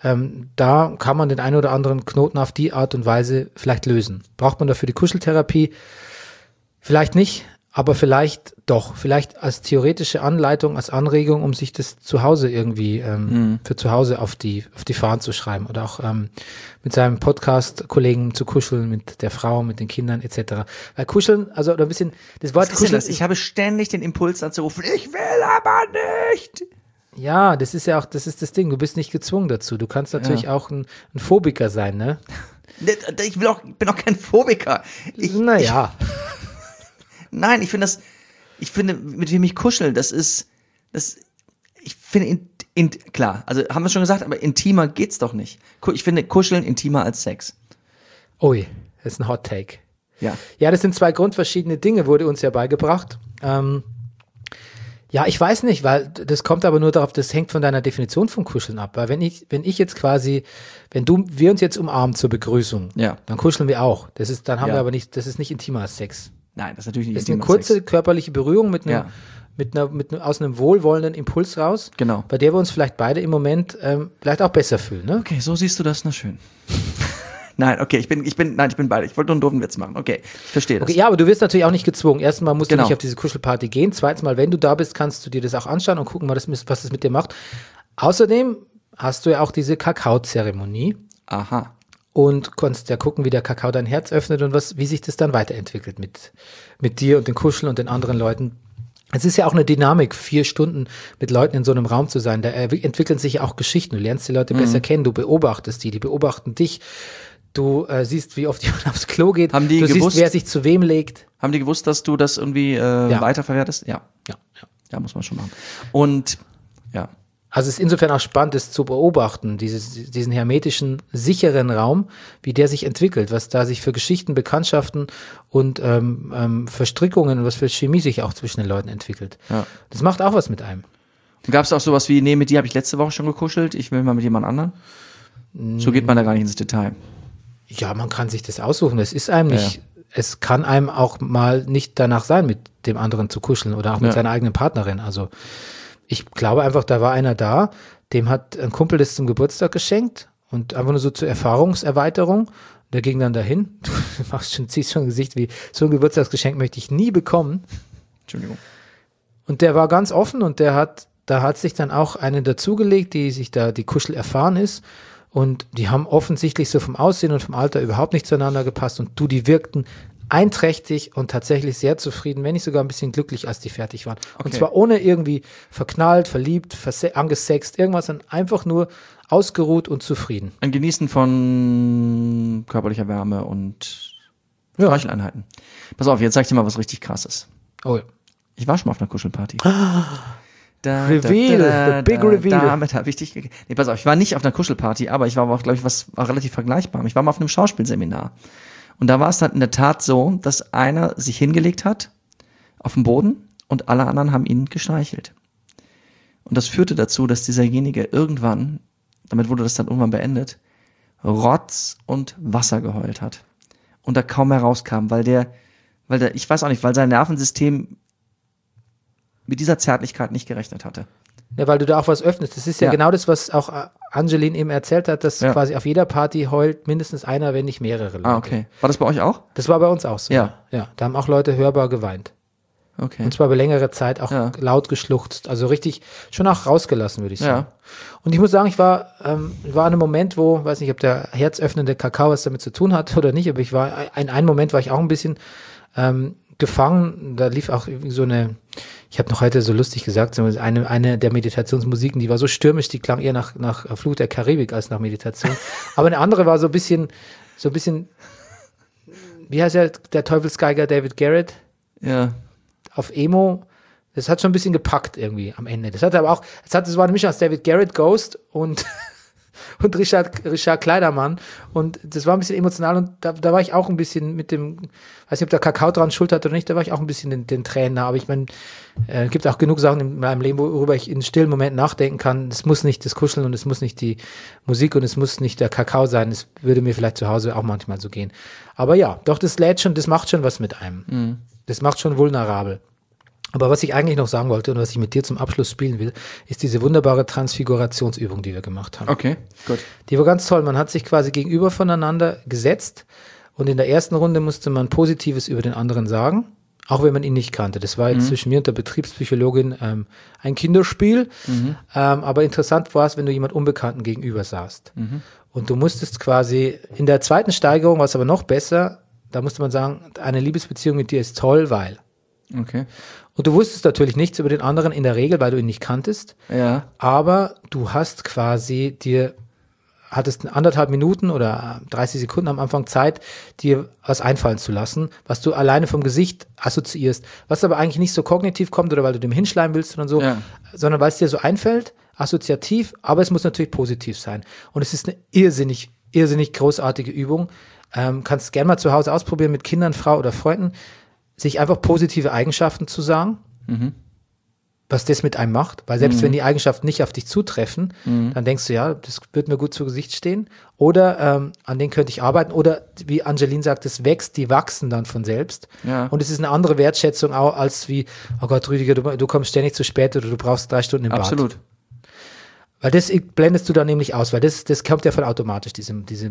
da kann man den einen oder anderen Knoten auf die Art und Weise vielleicht lösen. Braucht man dafür die Kuscheltherapie? Vielleicht nicht, aber vielleicht doch. Vielleicht als theoretische Anleitung, als Anregung, um sich das zu Hause irgendwie für zu Hause auf die Fahnen zu schreiben oder auch mit seinem Podcast-Kollegen zu kuscheln, mit der Frau, mit den Kindern etc. Weil kuscheln, also oder ein bisschen das Wort kuscheln. Ich habe ständig den Impuls anzurufen, ich will aber nicht. Ja, das ist das Ding. Du bist nicht gezwungen dazu. Du kannst natürlich auch ein Phobiker sein, ne? Ich bin auch kein Phobiker. Nein, ich finde, mit wem ich kuschel, ich finde, klar, also haben wir schon gesagt, aber intimer geht's doch nicht. Ich finde Kuscheln intimer als Sex. Ui, das ist ein Hot Take. Ja. Ja, das sind 2 grundverschiedene Dinge, wurde uns ja beigebracht. Ja, ich weiß nicht, weil das kommt aber nur darauf, das hängt von deiner Definition von Kuscheln ab. Weil wenn ich jetzt quasi, wir uns jetzt umarmen zur Begrüßung, dann kuscheln wir auch. Das ist nicht intimer als Sex. Nein, das ist natürlich nicht intimer. Das ist eine kurze körperliche Berührung aus einem wohlwollenden Impuls raus. Genau. Bei der wir uns vielleicht beide im Moment vielleicht auch besser fühlen, ne? Okay, so siehst du das, na schön. Nein, okay, ich bin beide. Ich wollte nur einen doofen Witz machen. Okay, ich verstehe das. Okay, ja, aber du wirst natürlich auch nicht gezwungen. Erstens mal musst du nicht auf diese Kuschelparty gehen. Zweitens mal, wenn du da bist, kannst du dir das auch anschauen und gucken, was das mit dir macht. Außerdem hast du ja auch diese Kakaozeremonie Aha. und konntest ja gucken, wie der Kakao dein Herz öffnet und wie sich das dann weiterentwickelt mit dir und den Kuscheln und den anderen Leuten. Es ist ja auch eine Dynamik, 4 Stunden mit Leuten in so einem Raum zu sein. Da entwickeln sich ja auch Geschichten. Du lernst die Leute besser kennen, du beobachtest die beobachten dich. Du siehst, wie oft jemand aufs Klo geht. Haben die du gewusst, siehst, wer sich zu wem legt. Haben die gewusst, dass du das irgendwie weiterverwertest? Ja. Ja. Ja, muss man schon machen. Und ja. Also es ist insofern auch spannend, das zu beobachten, diesen hermetischen, sicheren Raum, wie der sich entwickelt, was da sich für Geschichten, Bekanntschaften und Verstrickungen und was für Chemie sich auch zwischen den Leuten entwickelt. Ja. Das macht auch was mit einem. Gab es auch sowas wie, nee, mit dir habe ich letzte Woche schon gekuschelt, ich will mal mit jemand anderen? So geht man da gar nicht ins Detail. Ja, man kann sich das aussuchen. Es ist einem nicht, es kann einem auch mal nicht danach sein, mit dem anderen zu kuscheln oder auch mit seiner eigenen Partnerin. Also ich glaube einfach, da war einer da, dem hat ein Kumpel das zum Geburtstag geschenkt und einfach nur so zur Erfahrungserweiterung. Der ging dann dahin. Du ziehst schon ein Gesicht wie, so ein Geburtstagsgeschenk möchte ich nie bekommen. Entschuldigung. Und der war ganz offen und da hat sich dann auch eine dazugelegt, die Kuschel erfahren ist. Und die haben offensichtlich so vom Aussehen und vom Alter überhaupt nicht zueinander gepasst. Und die wirkten einträchtig und tatsächlich sehr zufrieden, wenn nicht sogar ein bisschen glücklich, als die fertig waren. Okay. Und zwar ohne irgendwie verknallt, verliebt, angesext, irgendwas, sondern einfach nur ausgeruht und zufrieden. Ein Genießen von körperlicher Wärme und Streicheleinheiten. Pass auf, jetzt sag ich dir mal was richtig Krasses. Oh ja. Ich war schon mal auf einer Kuschelparty. Reveal, the big reveal. Damit habe ich dich nee, pass auf, ich war nicht auf einer Kuschelparty, aber ich war auch, glaube ich, war relativ vergleichbar. Ich war mal auf einem Schauspielseminar. Und da war es dann in der Tat so, dass einer sich hingelegt hat auf dem Boden und alle anderen haben ihn gestreichelt. Und das führte dazu, dass dieserjenige irgendwann, damit wurde das dann irgendwann beendet, Rotz und Wasser geheult hat. Und da kaum mehr rauskam, weil der, ich weiß auch nicht, weil sein Nervensystem mit dieser Zärtlichkeit nicht gerechnet hatte. Ja, weil du da auch was öffnest. Das ist ja genau das, was auch Angeline eben erzählt hat, dass quasi auf jeder Party heult mindestens einer, wenn nicht mehrere Leute. Ah, okay. War das bei euch auch? Das war bei uns auch so. Ja. Ja, da haben auch Leute hörbar geweint. Okay. Und zwar über längere Zeit auch laut geschluchzt. Also richtig, schon auch rausgelassen, würde ich sagen. Ja. Und ich muss sagen, ich war an einem Moment, wo, weiß nicht, ob der herzöffnende Kakao was damit zu tun hat oder nicht, aber ich war, in einem Moment war ich auch ein bisschen gefangen. Da lief auch irgendwie so eine, ich habe noch heute so lustig gesagt, so eine der Meditationsmusiken, die war so stürmisch, die klang eher nach Fluch der Karibik als nach Meditation. Aber eine andere war so ein bisschen, wie heißt der Teufelsgeiger David Garrett? Ja. Auf Emo. Das hat schon ein bisschen gepackt irgendwie am Ende. Das war eine Mischung aus David Garrett, Ghost und Richard Kleidermann. Und das war ein bisschen emotional und da war ich auch ein bisschen mit dem, weiß nicht, ob der Kakao dran schuld hat oder nicht, da war ich auch ein bisschen den Tränen nah. Aber ich meine, gibt auch genug Sachen in meinem Leben, worüber ich in stillen Momenten nachdenken kann. Es muss nicht das Kuscheln und es muss nicht die Musik und es muss nicht der Kakao sein. Es würde mir vielleicht zu Hause auch manchmal so gehen. Aber ja, doch, das macht schon was mit einem. Mhm. Das macht schon vulnerabel. Aber was ich eigentlich noch sagen wollte und was ich mit dir zum Abschluss spielen will, ist diese wunderbare Transfigurationsübung, die wir gemacht haben. Okay, gut. Die war ganz toll. Man hat sich quasi gegenüber voneinander gesetzt und in der ersten Runde musste man Positives über den anderen sagen, auch wenn man ihn nicht kannte. Das war jetzt zwischen mir und der Betriebspsychologin ein Kinderspiel. Aber interessant war es, wenn du jemand Unbekannten gegenüber saßt. Und du musstest quasi in der zweiten Steigerung, war es aber noch besser, da musste man sagen, eine Liebesbeziehung mit dir ist toll, weil. Okay. Und du wusstest natürlich nichts über den anderen in der Regel, weil du ihn nicht kanntest. Ja. Aber du hast quasi hattest 1,5 Minuten oder 30 Sekunden am Anfang Zeit, dir was einfallen zu lassen, was du alleine vom Gesicht assoziierst, was aber eigentlich nicht so kognitiv kommt oder weil du dem hinschleimen willst oder so, sondern weil es dir so einfällt, assoziativ, aber es muss natürlich positiv sein. Und es ist eine irrsinnig großartige Übung. Kannst gerne mal zu Hause ausprobieren mit Kindern, Frau oder Freunden, sich einfach positive Eigenschaften zu sagen, was das mit einem macht, weil selbst wenn die Eigenschaften nicht auf dich zutreffen, dann denkst du, ja, das wird mir gut zu Gesicht stehen oder an denen könnte ich arbeiten oder wie Angeline sagt, die wachsen dann von selbst und es ist eine andere Wertschätzung auch als wie, oh Gott, Rüdiger, du kommst ständig zu spät oder du brauchst 3 Stunden im Bad. Absolut. Weil das blendest du dann nämlich aus, weil das kommt ja von automatisch, das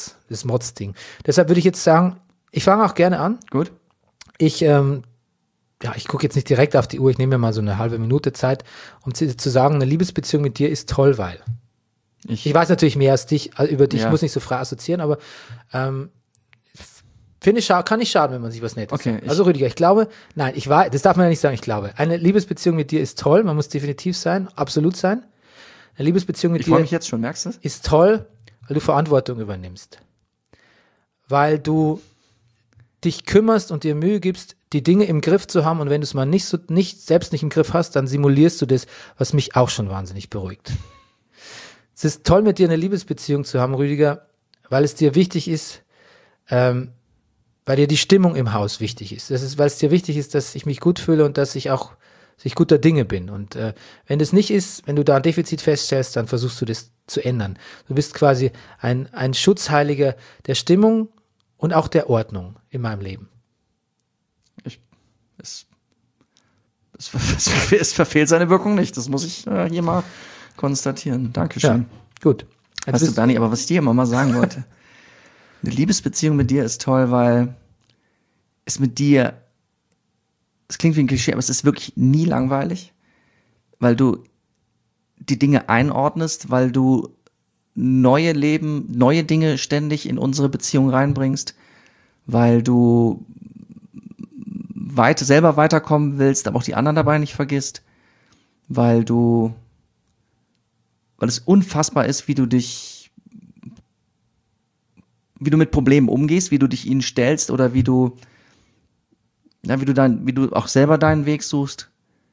Mods-Ding. Deshalb würde ich jetzt sagen, ich fange auch gerne an. Gut. Ich ja, ich gucke jetzt nicht direkt auf die Uhr, ich nehme mir mal so eine halbe Minute Zeit, um zu sagen, eine Liebesbeziehung mit dir ist toll, weil. Ich weiß natürlich mehr als dich, über dich, ich muss nicht so frei assoziieren, aber kann nicht schaden, wenn man sich was Nettes sagt. Also Rüdiger, ich glaube, das darf man ja nicht sagen, ich glaube. Eine Liebesbeziehung mit dir ist toll, man muss definitiv sein, absolut sein. Eine Liebesbeziehung mit dir freue mich jetzt schon, merkst du es? Ist toll, weil du Verantwortung übernimmst. Weil du dich kümmerst und dir Mühe gibst, die Dinge im Griff zu haben, und wenn du es mal selbst nicht im Griff hast, dann simulierst du das, was mich auch schon wahnsinnig beruhigt. Es ist toll, mit dir eine Liebesbeziehung zu haben, Rüdiger, weil es dir wichtig ist, weil dir die Stimmung im Haus wichtig ist. Weil es dir wichtig ist, dass ich mich gut fühle und dass ich guter Dinge bin. Und wenn das nicht ist, wenn du da ein Defizit feststellst, dann versuchst du das zu ändern. Du bist quasi ein Schutzheiliger der Stimmung und auch der Ordnung in meinem Leben. Es verfehlt seine Wirkung nicht. Das muss ich hier mal konstatieren. Dankeschön. Ja, gut. Weißt du, Bernie, aber was ich dir immer mal sagen wollte, eine Liebesbeziehung mit dir ist toll, weil es mit dir, es klingt wie ein Klischee, aber es ist wirklich nie langweilig, weil du die Dinge einordnest, weil du neue Dinge ständig in unsere Beziehung reinbringst, weil du selber weiterkommen willst, aber auch die anderen dabei nicht vergisst, weil es unfassbar ist, wie du mit Problemen umgehst, wie du dich ihnen stellst oder wie du auch selber deinen Weg suchst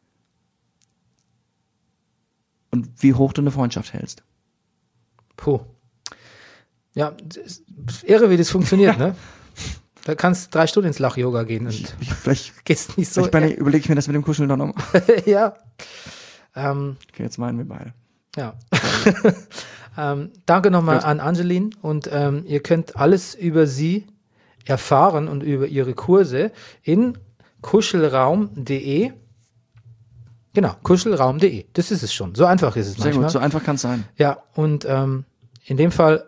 und wie hoch du eine Freundschaft hältst. Puh. Ja, irre, wie das funktioniert, ne? Da kannst du 3 Stunden ins Lach-Yoga gehen und vielleicht gehst nicht so. Vielleicht überlege ich mir das mit dem Kuscheln doch nochmal. Ja. Okay, jetzt meinen wir beide. Ja. Danke nochmal an Angeline, und ihr könnt alles über sie erfahren und über ihre Kurse in kuschelraum.de. Genau, kuschelraum.de. Das ist es schon. So einfach ist es manchmal. Sehr gut, so einfach kann es sein. Ja, und in dem Fall,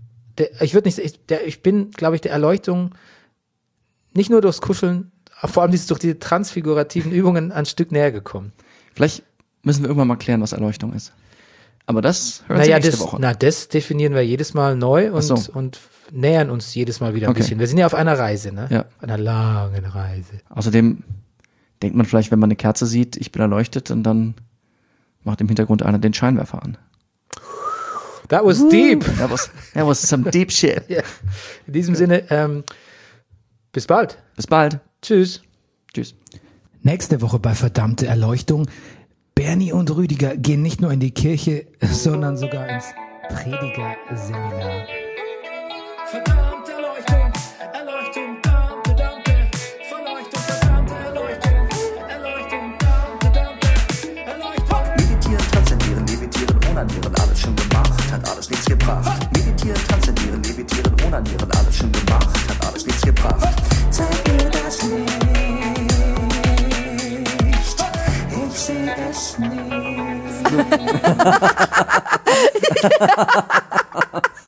ich bin, glaube ich, der Erleuchtung nicht nur durchs Kuscheln, vor allem durch die transfigurativen Übungen ein Stück näher gekommen. Vielleicht müssen wir irgendwann mal klären, was Erleuchtung ist. Aber das hören Sie nächste Woche. Das definieren wir jedes Mal neu und nähern uns jedes Mal wieder ein bisschen. Wir sind ja auf einer Reise, ne? Ja. Auf einer langen Reise. Außerdem denkt man vielleicht, wenn man eine Kerze sieht, ich bin erleuchtet, und dann macht im Hintergrund einer den Scheinwerfer an. That was deep. That was some deep shit. Yeah. In diesem Sinne, bis bald. Bis bald. Tschüss. Tschüss. Nächste Woche bei Verdammte Erleuchtung. Bernie und Rüdiger gehen nicht nur in die Kirche, sondern sogar ins Predigerseminar. Verdammte Erleuchtung, Erleuchtung, Dante, Dante. Verleuchtung, verdammte Erleuchtung, Erleuchtung, Dante, Dante. Erleuchtung. Meditieren, transzendieren, levitieren, onanieren, alles schon gemacht, hat alles nichts gebracht. Meditieren, transzendieren, levitieren, onanieren, alles schon gemacht, hat alles nichts gebracht. Zeig mir das nicht, ich sehe es nicht.